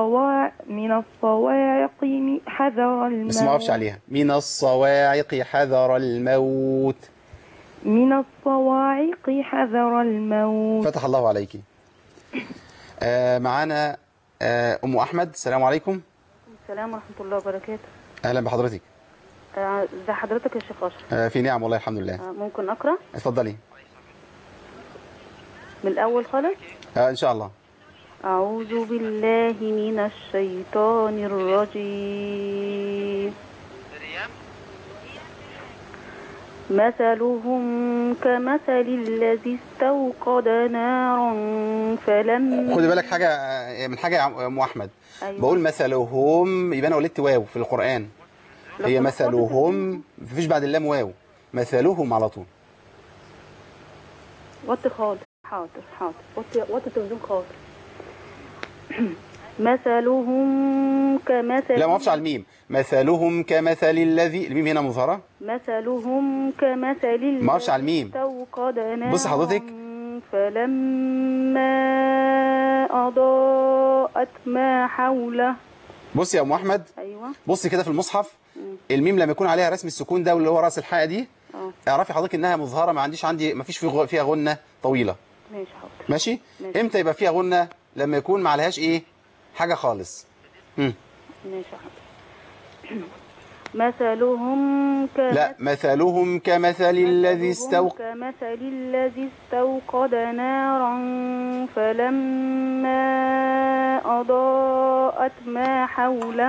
Speaker 5: الصواعق حذر الموت.
Speaker 1: بس ما أقفش عليها. من الصواعق حذر الموت.
Speaker 5: من الصواعق حذر الموت.
Speaker 1: فتح الله عليك. معانا أم أحمد. السلام عليكم.
Speaker 6: السلام ورحمة الله وبركاته.
Speaker 1: أهلا بحضرتك.
Speaker 6: ازي حضرتك يا شيخ أشرف؟
Speaker 1: في نعم والله الحمد لله.
Speaker 6: ممكن أقرأ؟
Speaker 1: اتفضلي.
Speaker 6: من الأول خالص؟
Speaker 1: إن شاء الله.
Speaker 6: أعوذ بالله من الشيطان الرجيم. مثلهم كمثل الذي استوقد نارا فلما.
Speaker 1: خدي بالك حاجة من حاجة يا أم أحمد. أيوة. بقول مثلهم يبقى أنا ولدت واو في القرآن. هي مثلهم مفيش بعد اللام واو. مثلهم على طول.
Speaker 6: وطي خالص. حاضر وطي التلفزيون خالص. مثلهم كمثل.
Speaker 1: لا ما اقفش على الميم. مثلهم كمثل الذي، الميم هنا مظهرة.
Speaker 6: مثلهم كمثل الذي
Speaker 1: ما اقفش على الميم. بص حضرتك.
Speaker 6: فلما أضاءت ما حوله.
Speaker 1: بص يا أم أحمد.
Speaker 6: أيوة.
Speaker 1: بصي كده في المصحف. الميم لما يكون عليها رسم السكون ده واللي هو راس الحاء دي، اعرفي حضرتك انها مظهرة، ما فيش فيها غنة طويلة.
Speaker 6: ماشي حاضر.
Speaker 1: ماشي. امتى يبقى فيها غنة؟ لما يكون ما عليهاش ايه حاجة خالص.
Speaker 6: ماشي حاضر. مثلهم
Speaker 1: لا مثلهم كمثل الذي
Speaker 6: استوقد نارا فلما أضاءت ما حوله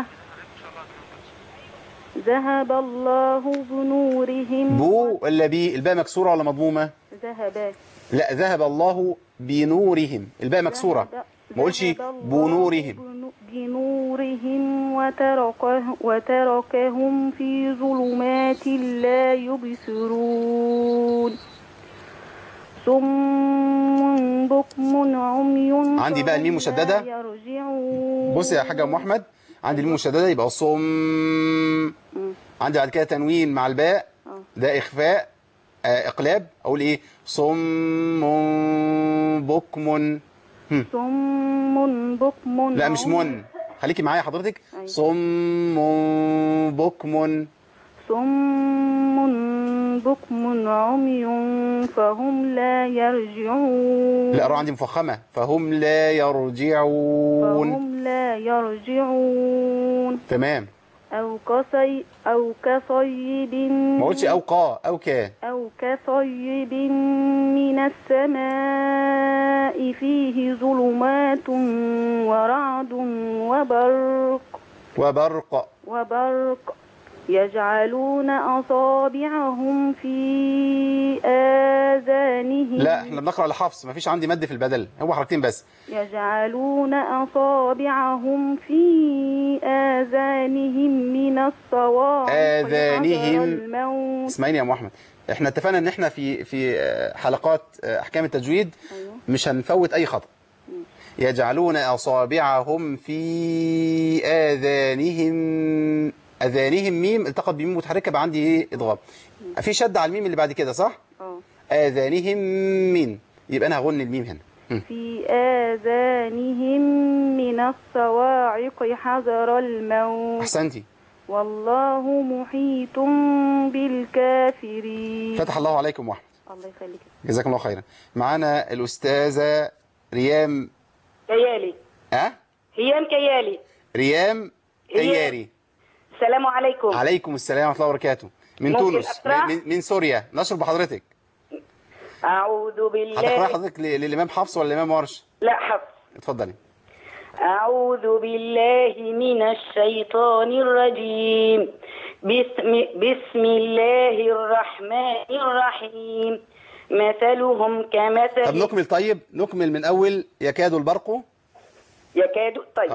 Speaker 6: ذهب الله بنورهم.
Speaker 1: بو ولا بي؟ الباء مكسورة ولا مضمومة؟
Speaker 6: ذهب.
Speaker 1: لا ذهب الله بنورهم، الباء مكسورة. ما قولش بنورهم.
Speaker 6: بنورهم وتركهم في ظلمات لا يبصرون صم بكم عمي.
Speaker 1: عندي بقى الميم مشددة. بص يا حاجة أم أحمد، عندي الميم مشددة يبقى صم. عندي بعد كده تنوين مع الباء، ده إخفاء إقلاب. أقول إيه؟ صم بكم.
Speaker 6: صم بكم.
Speaker 1: لا مش من، خليكي معايا حضرتك. صم بكم.
Speaker 6: صم
Speaker 5: بكم عمي فهم لا يرجعون.
Speaker 1: لا، الراء عندي مفخمة. فهم لا يرجعون.
Speaker 5: فهم لا يرجعون.
Speaker 1: تمام.
Speaker 5: أو كصيب
Speaker 1: ما قلتش أو قا أو كا.
Speaker 5: أو كصيب من السماء فيه ظلمات ورعد وبرق يجعلون أصابعهم في آذانهم.
Speaker 1: لا، احنا بنقرأ لحفص، مفيش عندي مد في البدل، هو حركتين بس.
Speaker 5: يجعلون أصابعهم في آذانهم من الصواعق
Speaker 1: آذانهم.
Speaker 5: حذر الموت.
Speaker 1: اسمعيني يا أم أحمد، احنا اتفقنا ان احنا في حلقات احكام التجويد مش هنفوت اي خطأ. يجعلون أصابعهم في آذانهم ميم التقط بميم متحركة بقى عندي ايه ادغام. في شد على الميم اللي بعد كده صح؟ آذانهم مين، يبقى انا هغن الميم هنا.
Speaker 5: في آذانهم من الصواعق حذر الموت.
Speaker 1: احسنتي.
Speaker 5: والله محيط بالكافرين.
Speaker 1: فتح الله عليكم واحمد.
Speaker 5: الله يخليك.
Speaker 1: جزاكم الله خيرا. معانا الأستاذة ريام
Speaker 7: كيالي. هيام كيالي.
Speaker 1: ريام كياري.
Speaker 7: السلام عليكم.
Speaker 1: عليكم السلام ورحمة الله وبركاته. من تونس. من سوريا. نشرب بحضرتك.
Speaker 7: أعوذ بالله.
Speaker 1: هتقرأ حضرتك للإمام حفص ولا الإمام ورش؟
Speaker 7: لا، حفص.
Speaker 1: اتفضلي.
Speaker 7: أعوذ بالله من الشيطان الرجيم. بسم الله الرحمن الرحيم. مثلهم كمثل.
Speaker 1: طب نكمل. طيب نكمل من أول يكاد البرق.
Speaker 7: طيب.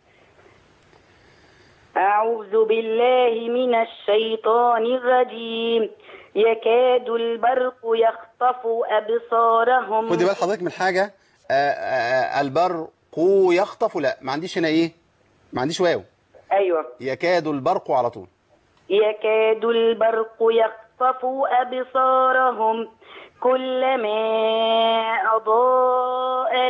Speaker 7: أعوذ بالله من الشيطان الرجيم. يكاد البرق يخطف أبصارهم.
Speaker 1: خدي بال حضرتك من حاجة. البرق يخطف، لا ما عنديش هنا ايه، ما عنديش واو.
Speaker 7: أيوة.
Speaker 1: يكاد البرق على طول.
Speaker 7: يكاد البرق يخطف أبصارهم كلما أضاء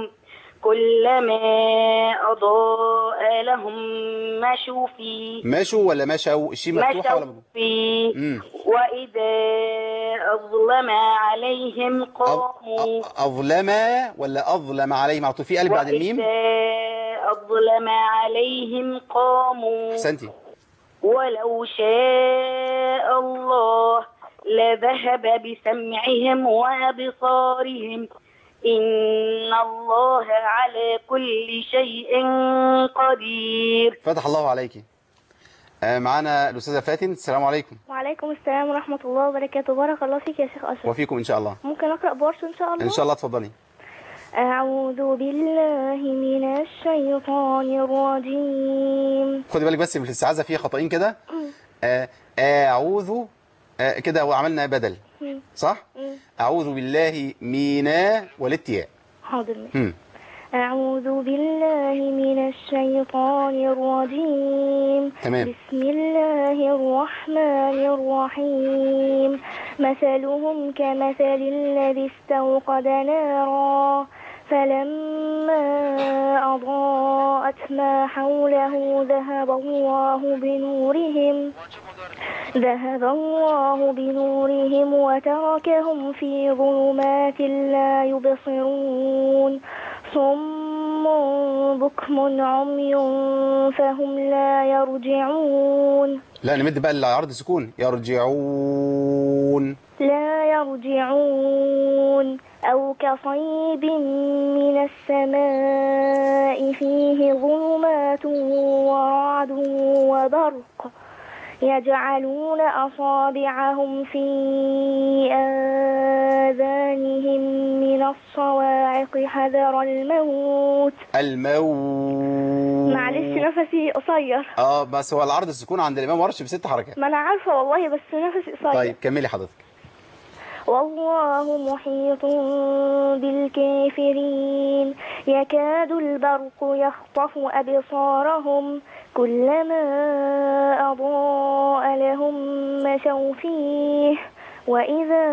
Speaker 7: لهم مشوا فيه.
Speaker 1: مشوا ولا مشوا؟ الشين مفتوحة ولا
Speaker 7: فيه. وإذا أظلم عليهم قاموا.
Speaker 1: أظلم ولا أظلم عليهم؟ على طول في قلب بعد الميم.
Speaker 7: وإذا أظلم عليهم قاموا.
Speaker 1: أحسنتي.
Speaker 7: ولو شاء الله لذهب بسمعهم وأبصارهم إن الله على كل شيء قدير.
Speaker 1: فتح الله عليك. معانا الأستاذة فاتن. السلام عليكم.
Speaker 3: وعليكم السلام ورحمة الله وبركاته. بارك الله فيك يا شيخ أشرف.
Speaker 1: وفيكم إن شاء الله.
Speaker 3: ممكن أقرأ بورش إن شاء الله؟
Speaker 1: إن شاء الله. اتفضلي.
Speaker 3: أعوذ بالله من الشيطان الرجيم.
Speaker 1: خدي بالك بس في الاستعاذة فيها خطأين كده. أعوذ كده وعملنا بدل صح؟ أعوذ بالله مينا والاتياء.
Speaker 3: حاضر. أعوذ بالله من الشيطان الرجيم.
Speaker 1: تمام.
Speaker 3: بسم الله الرحمن الرحيم. مثلهم كمثل الذي استوقد نارا فلما أضاءت ما حوله ذهب الله بنورهم وتركهم في ظلمات لا يبصرون. صم بكم عمي فهم لا يرجعون.
Speaker 1: لا نمد بقى العرض سكون. يرجعون.
Speaker 3: لا يرجعون. أو كصيب من السماء فيه ظلمات ورعد وبرق يجعلون أصابعهم في آذانهم من الصواعق حذر الموت. معلش نفسي قصير.
Speaker 1: بس هو العرض السكون عند الإمام ورش ب6 حركات.
Speaker 3: ما أنا عارفة والله بس نفسي قصير.
Speaker 1: طيب كملي حضرتك.
Speaker 3: والله محيط بالكافرين. يكاد البرق يخطف أبصارهم كلما أضاء لهم مشوا فيه وإذا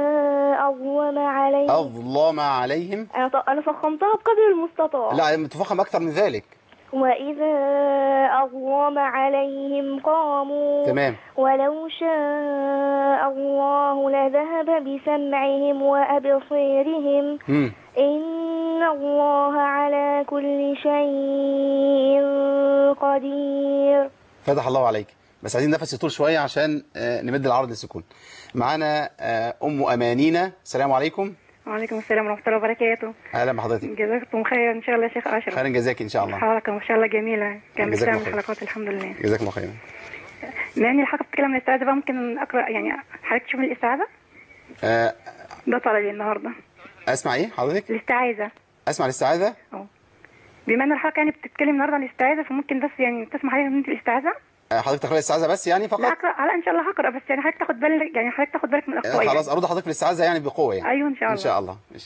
Speaker 3: أظلم عليهم. أنا فخمتها بقدر المستطاع.
Speaker 1: لا تفخم أكثر من ذلك.
Speaker 3: وإذا أظلم عليهم قاموا
Speaker 1: تمام.
Speaker 3: ولو شاء الله لذهب بسمعهم وأبصيرهم إن الله على كل شيء قدير.
Speaker 1: فتح الله عليك. بس عايزين نفس يطول شوية عشان نمد العرض للسكون. معانا أم أمانينا. السلام عليكم.
Speaker 6: وعليكم السلام ورحمة الله وبركاته.
Speaker 1: أهلا بحضرتك.
Speaker 6: جزاكم خير إن شاء الله يا شيخ أشرف.
Speaker 1: خيرا جزاك إن شاء الله.
Speaker 6: حلقة ما شاء الله جميلة، كان
Speaker 1: جزاكم
Speaker 6: بتعمل
Speaker 1: خير.
Speaker 6: حلقات الحمد لله.
Speaker 1: جزاكم الله خيرا.
Speaker 6: لأن الحلقة بتتكلم عن الاستعاذة بقى، ممكن أقرأ يعني حضرتك تشوف الاستعاذة؟ ده طلبي النهاردة.
Speaker 1: أسمع إيه حضرتك؟
Speaker 6: الاستعاذة.
Speaker 1: أسمع الاستعاذة؟
Speaker 6: بما أن الحلقة يعني بتتكلم النهاردة عن الاستعاذة، فممكن بس يعني تسمح لي من الاستعاذة؟
Speaker 1: حضرتك تقرأي الاستعاذة بس يعني فقط؟
Speaker 6: لا أقرأ، لا إن شاء الله هقرأ، بس يعني حضرتك تاخد بالك، يعني حضرتك تاخد بالك من الأخطاء.
Speaker 1: خلاص أرد حضرتك في الاستعاذة يعني بقوة يعني.
Speaker 6: أيوه إن شاء الله.
Speaker 1: إن شاء الله. ماشي.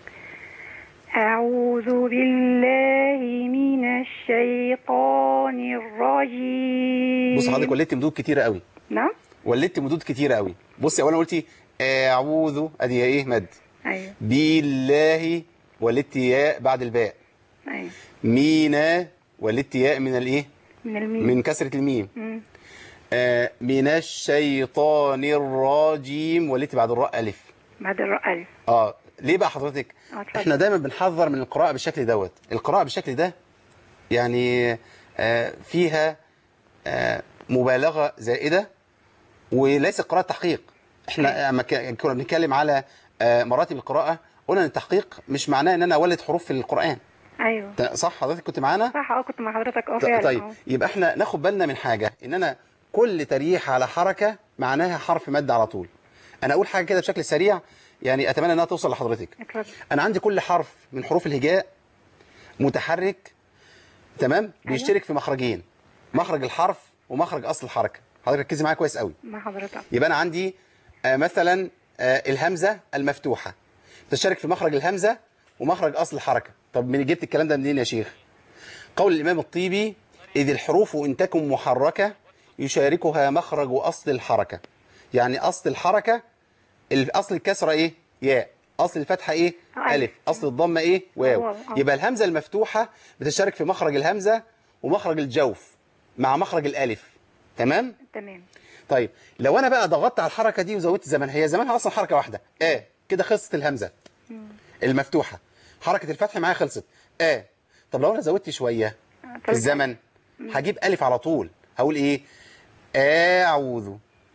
Speaker 6: أعوذ بالله من الشيطان الرجيم.
Speaker 1: بص حضرتك ولدت مدود كتيرة قوي.
Speaker 6: نعم.
Speaker 1: ولدت مدود كتيرة قوي. بصي أولا قلتي أعوذ، أدي إيه مد.
Speaker 6: أيوه.
Speaker 1: بالله ولدت ياء بعد الباء.
Speaker 6: أيوه.
Speaker 1: مينا ولدت ياء من الإيه؟
Speaker 6: من الميم.
Speaker 1: من كسرة الميم. من الشيطان الرجيم ولدت بعد الراء ألف.
Speaker 6: بعد الراء ألف.
Speaker 1: ليه بقى حضرتك؟ احنا دايما بنحذر من القراءة بالشكل دوت. القراءة بالشكل ده يعني فيها مبالغة زائدة وليس قراءة تحقيق. احنا لما كنا بنتكلم على مراتب القراءة قلنا ان التحقيق مش معناه ان انا اولد حروف في القرآن.
Speaker 6: ايوه
Speaker 1: صح حضرتك كنت معانا؟
Speaker 6: صح كنت مع حضرتك فعلا.
Speaker 1: طيب يبقى احنا ناخد بالنا من حاجة، ان انا كل تريح على حركة معناها حرف مد على طول. انا اقول حاجة كده بشكل سريع يعني اتمنى انها توصل لحضرتك. انا عندي كل حرف من حروف الهجاء متحرك تمام بيشترك في مخرجين، مخرج الحرف ومخرج اصل الحركه. حضرتك ركزي معايا كويس قوي.
Speaker 6: مع حضرتك.
Speaker 1: يبقى انا عندي مثلا الهمزه المفتوحه تشترك في مخرج الهمزه ومخرج اصل الحركه. طب من جبت الكلام ده منين يا شيخ؟ قول الامام الطيبي: اذ الحروف ان تكن محركه يشاركها مخرج اصل الحركه. يعني اصل الحركه اصل الكسره ايه؟ ياء. اصل الفتحه ايه؟ الف. اصل الضمه ايه؟ واو. يبقى الهمزه المفتوحه بتشترك في مخرج الهمزه ومخرج الجوف مع مخرج الالف. تمام؟
Speaker 6: تمام.
Speaker 1: طيب لو انا بقى ضغطت على الحركه دي وزودت زمنها، هي زمانها اصلا حركه واحده كده خلصت الهمزه المفتوحه، حركه الفتح معايا خلصت طب لو انا زودت شويه في الزمن هجيب الف على طول. هقول ايه؟ اعوذ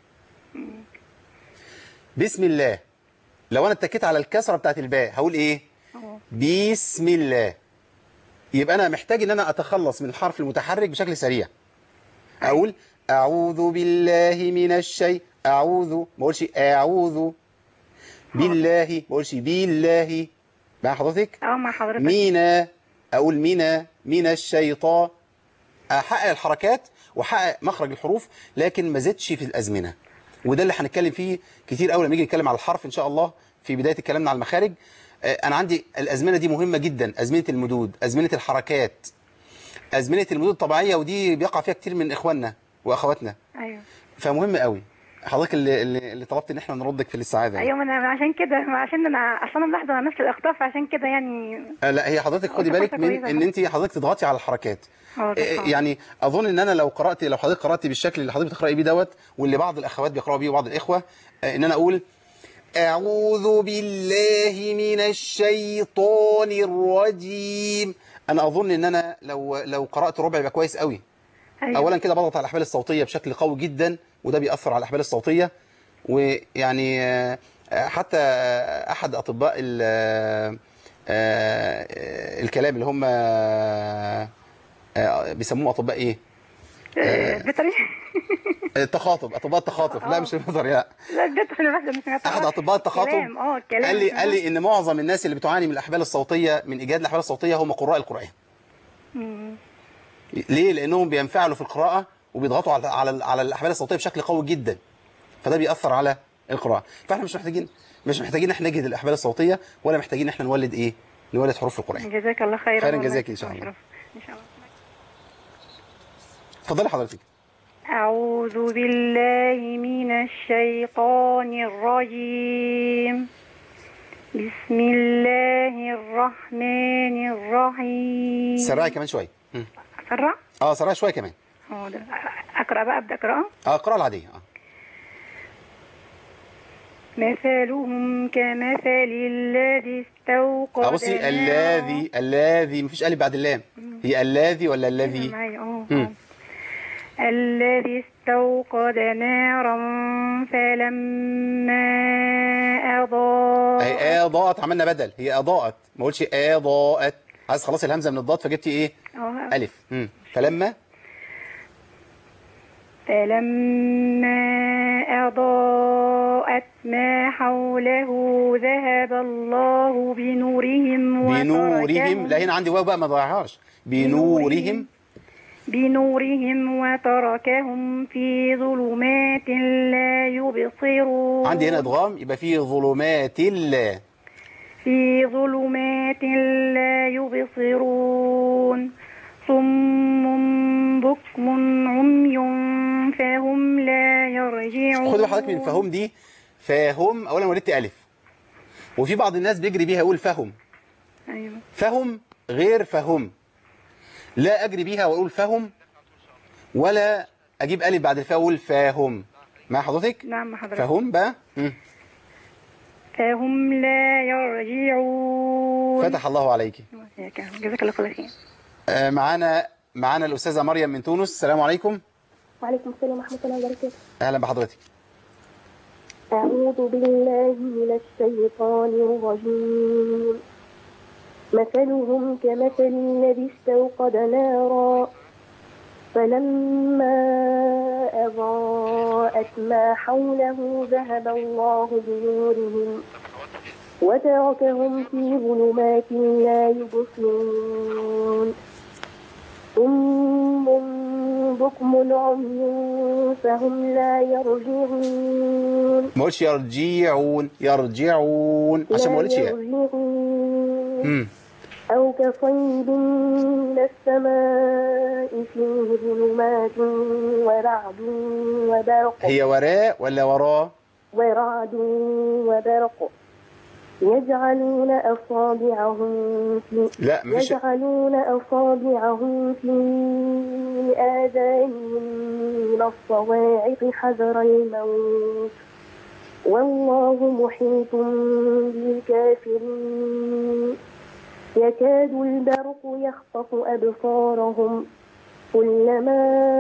Speaker 1: بسم الله. لو انا اتكيت على الكسره بتاعت الباء هقول ايه؟ بسم الله. يبقى انا محتاج ان انا اتخلص من الحرف المتحرك بشكل سريع. اقول اعوذ بالله من الشيء، اعوذ، ما اقولش اعوذ بالله، ما اقولش بالله. مع حضرتك؟
Speaker 6: مع حضرتك.
Speaker 1: مينا، اقول مينا من الشيطان. احقق الحركات واحقق مخرج الحروف لكن ما زدش في الازمنه. وده اللي هنتكلم فيه كتير قوي لما نيجي نتكلم على الحرف ان شاء الله في بدايه كلامنا على المخارج. انا عندي الازمنه دي مهمه جدا، ازمنه المدود، ازمنه الحركات، ازمنه المدود الطبيعيه، ودي بيقع فيها كتير من اخواننا واخواتنا.
Speaker 6: ايوه.
Speaker 1: فمهم قوي حضرتك اللي طلبت ان احنا نردك في الاستعاذه.
Speaker 6: ايوه انا عشان كده، عشان انا ملاحظه على نفس الاخطاء، فعشان كده يعني
Speaker 1: لا هي حضرتك خدي بالك من ان انت حضرتك تضغطي على الحركات. يعني اظن ان انا لو حضرتك قراتي بالشكل اللي حضرتك بتقراي بيه دوت واللي بعض الاخوات بيقراوا بيه وبعض الاخوه، ان انا اقول اعوذ بالله من الشيطان الرجيم. انا اظن ان انا لو قرات ربع يبقى كويس قوي. أيوة. اولا كده بضغط على الاحبال الصوتيه بشكل قوي جدا وده بيأثر على الاحبال الصوتيه. ويعني حتى احد اطباء الكلام اللي هم بيسموه اطباء ايه؟
Speaker 6: بيطري.
Speaker 1: التخاطب، اطباء التخاطب. لا مش البيطري، لا احد اطباء التخاطب قال لي ان معظم الناس اللي بتعاني من الاحبال الصوتيه، من ايجاد الاحبال الصوتيه، هم قراء القرآن. ليه؟ لانهم بينفعلوا في القراءه وبيضغطوا على الاحبال الصوتيه بشكل قوي جدا، فده بيأثر على القراءه. فاحنا مش محتاجين احنا نجهد الاحبال الصوتيه ولا محتاجين احنا نولد حروف في القرآن.
Speaker 6: جزاك الله خيرا.
Speaker 1: خيرا جزاك ان شاء الله.
Speaker 6: ان شاء الله.
Speaker 1: اتفضلي حضرتك.
Speaker 6: أعوذ بالله من الشيطان الرجيم. بسم الله الرحمن الرحيم.
Speaker 1: سرعي كمان شوية.
Speaker 6: اسرع؟
Speaker 1: سرع شويه كمان.
Speaker 6: ده اقرا بقى، ابدا اقراها.
Speaker 1: القراءه العاديه.
Speaker 6: مثلهم كمثل الذي استوقد
Speaker 1: بصي، الذي مفيش الف بعد اللام. هي الذي ولا الذي؟
Speaker 6: الذي استوقد نارا فلما أضاءت.
Speaker 1: هي أضاءت، عملنا بدل، هي أضاءت، ما قلتش أضاءت. عايز خلاص الهمزة من الضاد فجبتي إيه؟ ألف. فلما
Speaker 6: أضاءت ما حوله ذهب الله بنورهم
Speaker 1: لا هنا عندي واو بقى ما ضيعهاش. بنورهم
Speaker 6: وتركهم في ظلمات لا يبصرون.
Speaker 1: عندي هنا ادغام، يبقى في ظلمات لا يبصرون. صم بكم عمي فهم لا يرجعون. خدوا حضرتك من فهم دي. فهم اولا ولدت الف، وفي بعض الناس بيجري بيها يقول فهم.
Speaker 6: ايوه،
Speaker 1: فهم غير فهم. لا أجري بيها وأقول فهم، ولا أجيب ألف بعد الفاء وأقول فاهم. مع حضرتك؟
Speaker 6: نعم مع حضرتك.
Speaker 1: فهم بقى.
Speaker 6: فهم لا يرجعون.
Speaker 1: فتح الله عليك.
Speaker 6: جزاك الله خير.
Speaker 1: معانا الأستاذة مريم من تونس. السلام عليكم.
Speaker 4: وعليكم السلام ورحمة الله وبركاته.
Speaker 1: أهلا بحضرتك.
Speaker 4: أعوذ بالله من الشيطان الرجيم. مثلهم كمثل الذي استوقد نارا فلما أضاءت ما حوله ذهب الله بنورهم وتركهم في ظلمات لا يبصرون. صم بكم عمي فهم لا يرجعون.
Speaker 1: ما قلتش يرجعون عشان ما قلتش
Speaker 4: يرجعون. أو كصيب من السماء فيه ظلمات ورعد وبرق.
Speaker 1: هي وراء ولا وراء؟
Speaker 4: ورعد وبرق يجعلون أصابعهم في آذانهم من الصواعق حذر الموت والله محيط بالكافرين. يكاد البرق يخطف أبصارهم كلما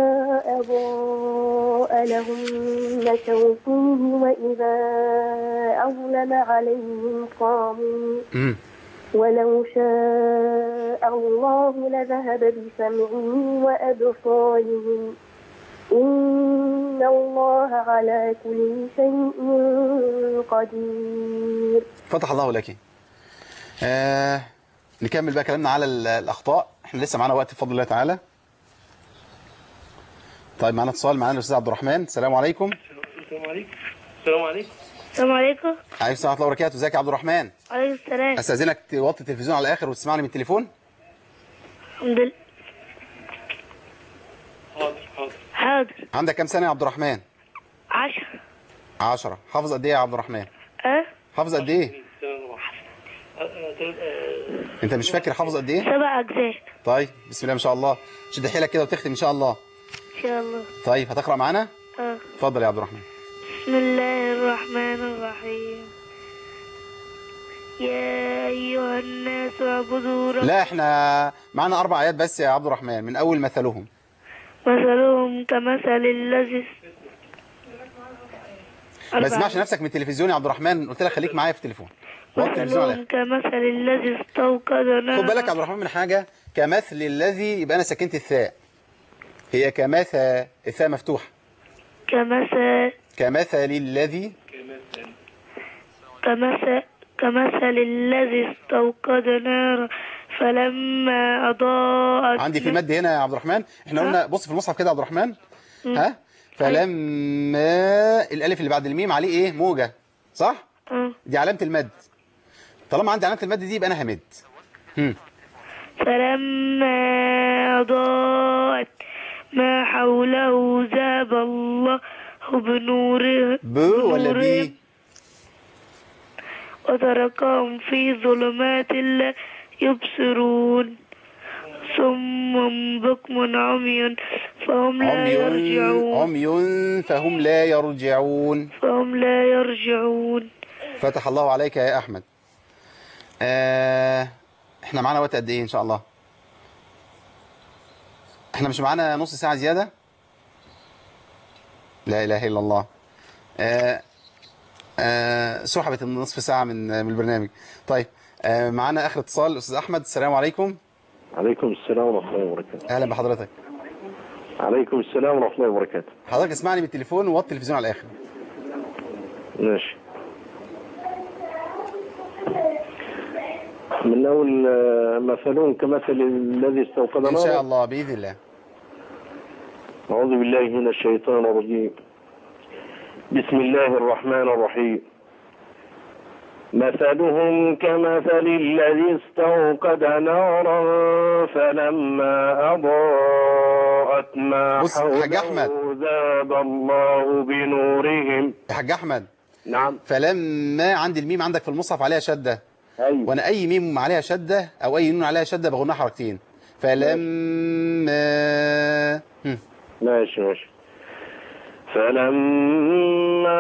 Speaker 4: أضاء لهم مشوا فيه وإذا أظلم عليهم قاموا ولو شاء الله لذهب بسمعهم وأبصارهم إن الله على كل شيء قدير.
Speaker 1: فتح الله لك. نكمل بقى كلامنا على الأخطاء. احنا لسه معانا وقت بفضل الله تعالى. طيب معانا اتصال، معانا الأستاذ عبد الرحمن. السلام عليكم.
Speaker 3: السلام عليكم.
Speaker 1: عليكم السلام ورحمة الله وبركاته. ازيك يا عبد الرحمن؟
Speaker 3: وعليكم السلام.
Speaker 1: استاذنك توطي التلفزيون على الآخر وتسمعني من التليفون.
Speaker 3: الحمد لله. حاضر.
Speaker 1: عندك كام سنة يا عبد الرحمن؟
Speaker 3: 10.
Speaker 1: حافظ قد ايه يا عبد الرحمن؟ حافظ قد ايه؟ انت مش فاكر حافظ قد ايه؟
Speaker 3: 7 أجزاء.
Speaker 1: طيب بسم الله ما شاء الله. شد حيلك كده وتختم ان شاء الله.
Speaker 3: ان شاء الله.
Speaker 1: طيب هتقرأ معانا؟ اتفضل يا عبد الرحمن.
Speaker 3: بسم الله الرحمن الرحيم. يا أيها الناس اعبدوا ربكم.
Speaker 1: لا احنا معانا 4 آيات بس يا عبد الرحمن، من أول مثلهم
Speaker 3: كمثل الذي
Speaker 1: ما تسمعش نفسك من التلفزيون يا عبد الرحمن، قلت لك خليك معايا في التليفون.
Speaker 3: مثلهم كمثل الذي استوقد نارا.
Speaker 1: خد بالك يا عبد الرحمن من حاجة، كمثل الذي يبقى أنا سكنت الثاء، هي كمثل، الثاء مفتوحة. كمثل الذي
Speaker 3: كمثل الذي استوقد نارا فلما أضاءت.
Speaker 1: عندي في مد هنا يا عبد الرحمن. احنا قلنا بص في المصحف كده يا عبد الرحمن. فلما الالف اللي بعد الميم عليه ايه؟ موجة، صح؟ دي علامة المد. طالما عندي علامة المد دي يبقى انا همد.
Speaker 3: فلما أضاءت ما حوله ذهب الله بنورهم
Speaker 1: ولا بي؟
Speaker 3: وتركهم في ظلمات لا يبصرون. صم بكم عمي فهم لا يرجعون
Speaker 1: عمي فهم لا يرجعون.
Speaker 3: فهم لا يرجعون.
Speaker 1: فتح الله عليك يا أحمد. احنا معانا وقت قد ايه ان شاء الله؟ احنا مش معانا نص ساعة زيادة؟ لا اله الا الله. سحبت النصف ساعة من البرنامج. طيب معانا اخر اتصال استاذ احمد. السلام عليكم.
Speaker 8: عليكم السلام ورحمة الله وبركاته.
Speaker 1: اهلا بحضرتك.
Speaker 8: عليكم السلام ورحمة الله وبركاته.
Speaker 1: حضرتك اسمعني من التليفون ووطي التلفزيون على الاخر.
Speaker 8: ماشي. من أول مثلون كمثل الذي استوقد نارا.
Speaker 1: إن شاء الله بإذن الله.
Speaker 8: أعوذ بالله من الشيطان الرجيم. بسم الله الرحمن الرحيم. مثلهم كمثل الذي استوقد نارا فلما أضاءت ما حوله ذهب الله بنورهم.
Speaker 1: يا حاج أحمد.
Speaker 8: نعم.
Speaker 1: فلما عند الميم عندك في المصحف عليها شدة.
Speaker 8: أيوة.
Speaker 1: وانا اي ميم عليها شده او اي نون عليها شده بغنها حركتين. فلما
Speaker 8: ماشي. فلما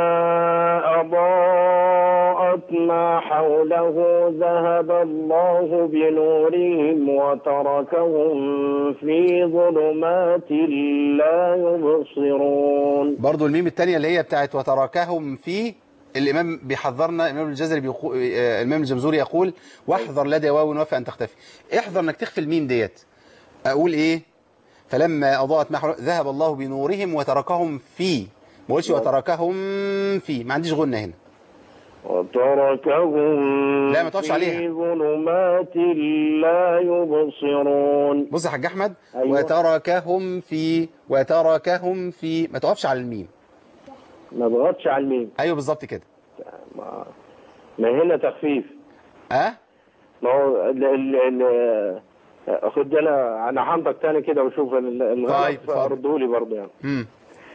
Speaker 8: أضاءت ما حوله ذهب الله بنورهم وتركهم في ظلمات لا يبصرون.
Speaker 1: برضو الميم الثانيه اللي هي بتاعت وتركهم في، الإمام بيحذرنا، الإمام الجزري الإمام الجمزوري يقول واحذر لدى واو وفى أن تختفي. احذر انك تخفي الميم ديت. أقول إيه؟ فلما أضاءت ما حوله ذهب الله بنورهم وتركهم في، ما قلتش وتركهم في، ما عنديش غنة هنا.
Speaker 8: وتركهم
Speaker 1: لا ما تقفش عليها.
Speaker 8: في ظلمات لا يبصرون.
Speaker 1: بص يا حاج أحمد.
Speaker 8: أيوة.
Speaker 1: وتركهم في ما تقفش على الميم.
Speaker 8: ما ضغطش على الميم.
Speaker 1: ايوه بالظبط كده.
Speaker 8: ما هنا تخفيف. ما هو خد انا حنطق تاني كده وشوف الغلط فرده لي برضه يعني.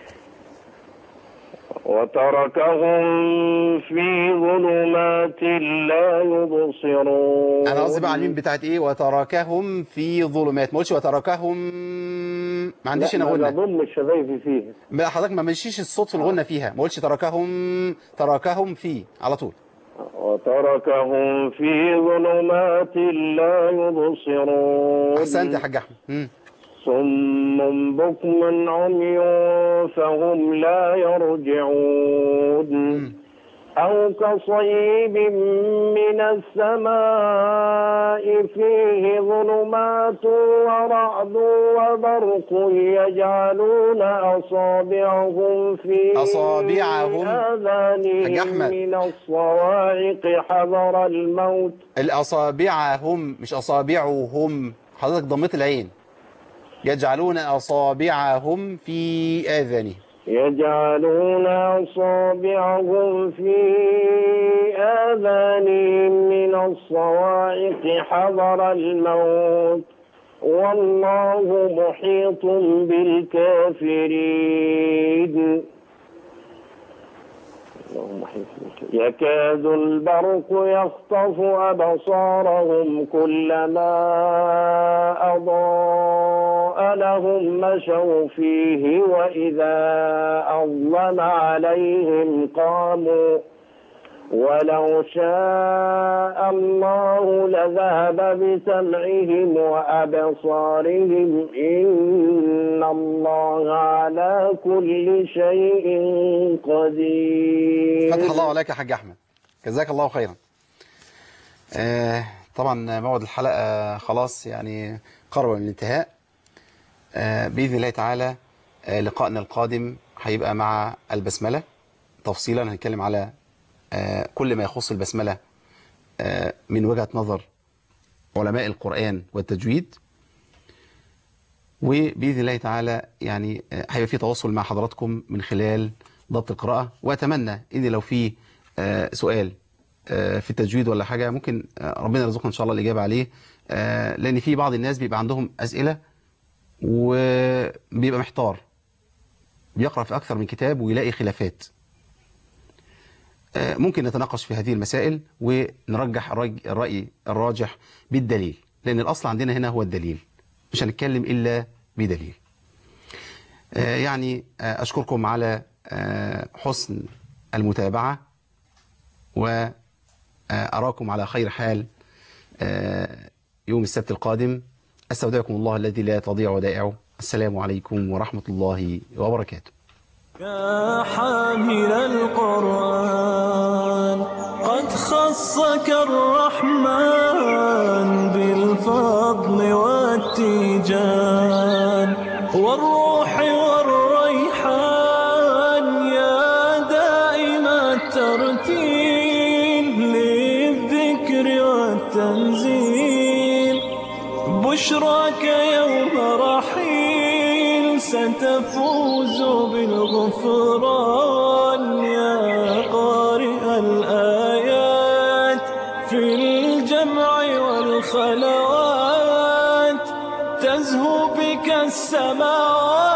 Speaker 8: وتركهم في ظلمات لا يبصرون.
Speaker 1: انا قصدي بقى على الميم بتاعت ايه؟ وتركهم في ظلمات، ما قلتش وتركهم، ما عنديش هنا غنه.
Speaker 8: لا ضم الشفايف فيه.
Speaker 1: لا حضرتك ما مشيش الصوت في الغنه فيها، ما قلتش تركهم في على طول.
Speaker 8: وتركهم في ظلمات لا يبصرون.
Speaker 1: احسنت يا حاج احمد.
Speaker 8: صم بكم عمي فهم لا يرجعون. أو كصيب من السماء فيه ظلمات ورعد وبرق يجعلون أصابعهم في آذانهم من الصواعق حذر الموت.
Speaker 1: الأصابعهم مش أصابعهم، حضرتك ضميت العين. يجعلون أصابعهم في آذانهم.
Speaker 8: يجعلون أصابعهم في آذانهم من الصواعق حذر الموت والله محيط بالكافرين. يكاد البرق يخطف أبصارهم كلما أضاء لهم مشوا فيه وإذا أظلم عليهم قاموا ولو شاء الله لذهب بسمعهم وأبصارهم إن الله على كل شيء قدير.
Speaker 1: فتح الله عليك يا حاج أحمد، جزاك الله خيرا. طبعا موعد الحلقة خلاص يعني قرب من الانتهاء. بإذن الله تعالى لقائنا القادم هيبقى مع البسملة تفصيلا. هنتكلم على كل ما يخص البسملة من وجهة نظر علماء القرآن والتجويد، وبإذن الله تعالى يعني هيبقى في تواصل مع حضراتكم من خلال ضبط القراءة. وأتمنى إن لو في سؤال في التجويد ولا حاجة ممكن ربنا يرزقنا إن شاء الله الإجابة عليه، لأن في بعض الناس بيبقى عندهم أسئلة وبيبقى محتار، بيقرأ في أكثر من كتاب ويلاقي خلافات. ممكن نتناقش في هذه المسائل ونرجح الرأي الراجح بالدليل، لأن الأصل عندنا هنا هو الدليل. مش هنتكلم إلا بدليل. يعني أشكركم على حسن المتابعة، وأراكم على خير حال يوم السبت القادم. أستودعكم الله الذي لا تضيع ودائعه. السلام عليكم ورحمة الله وبركاته.
Speaker 9: يا حامل القرآن قد خصك الرحمن بالفضل والتيجان والروح والريحان، يا دائم الترتيل للذكر والتنزيل. بشراك يوم رحيل ستفوز بالغفران، يا قارئ الآيات في الجمع والخلوات تزهو بك السماوات.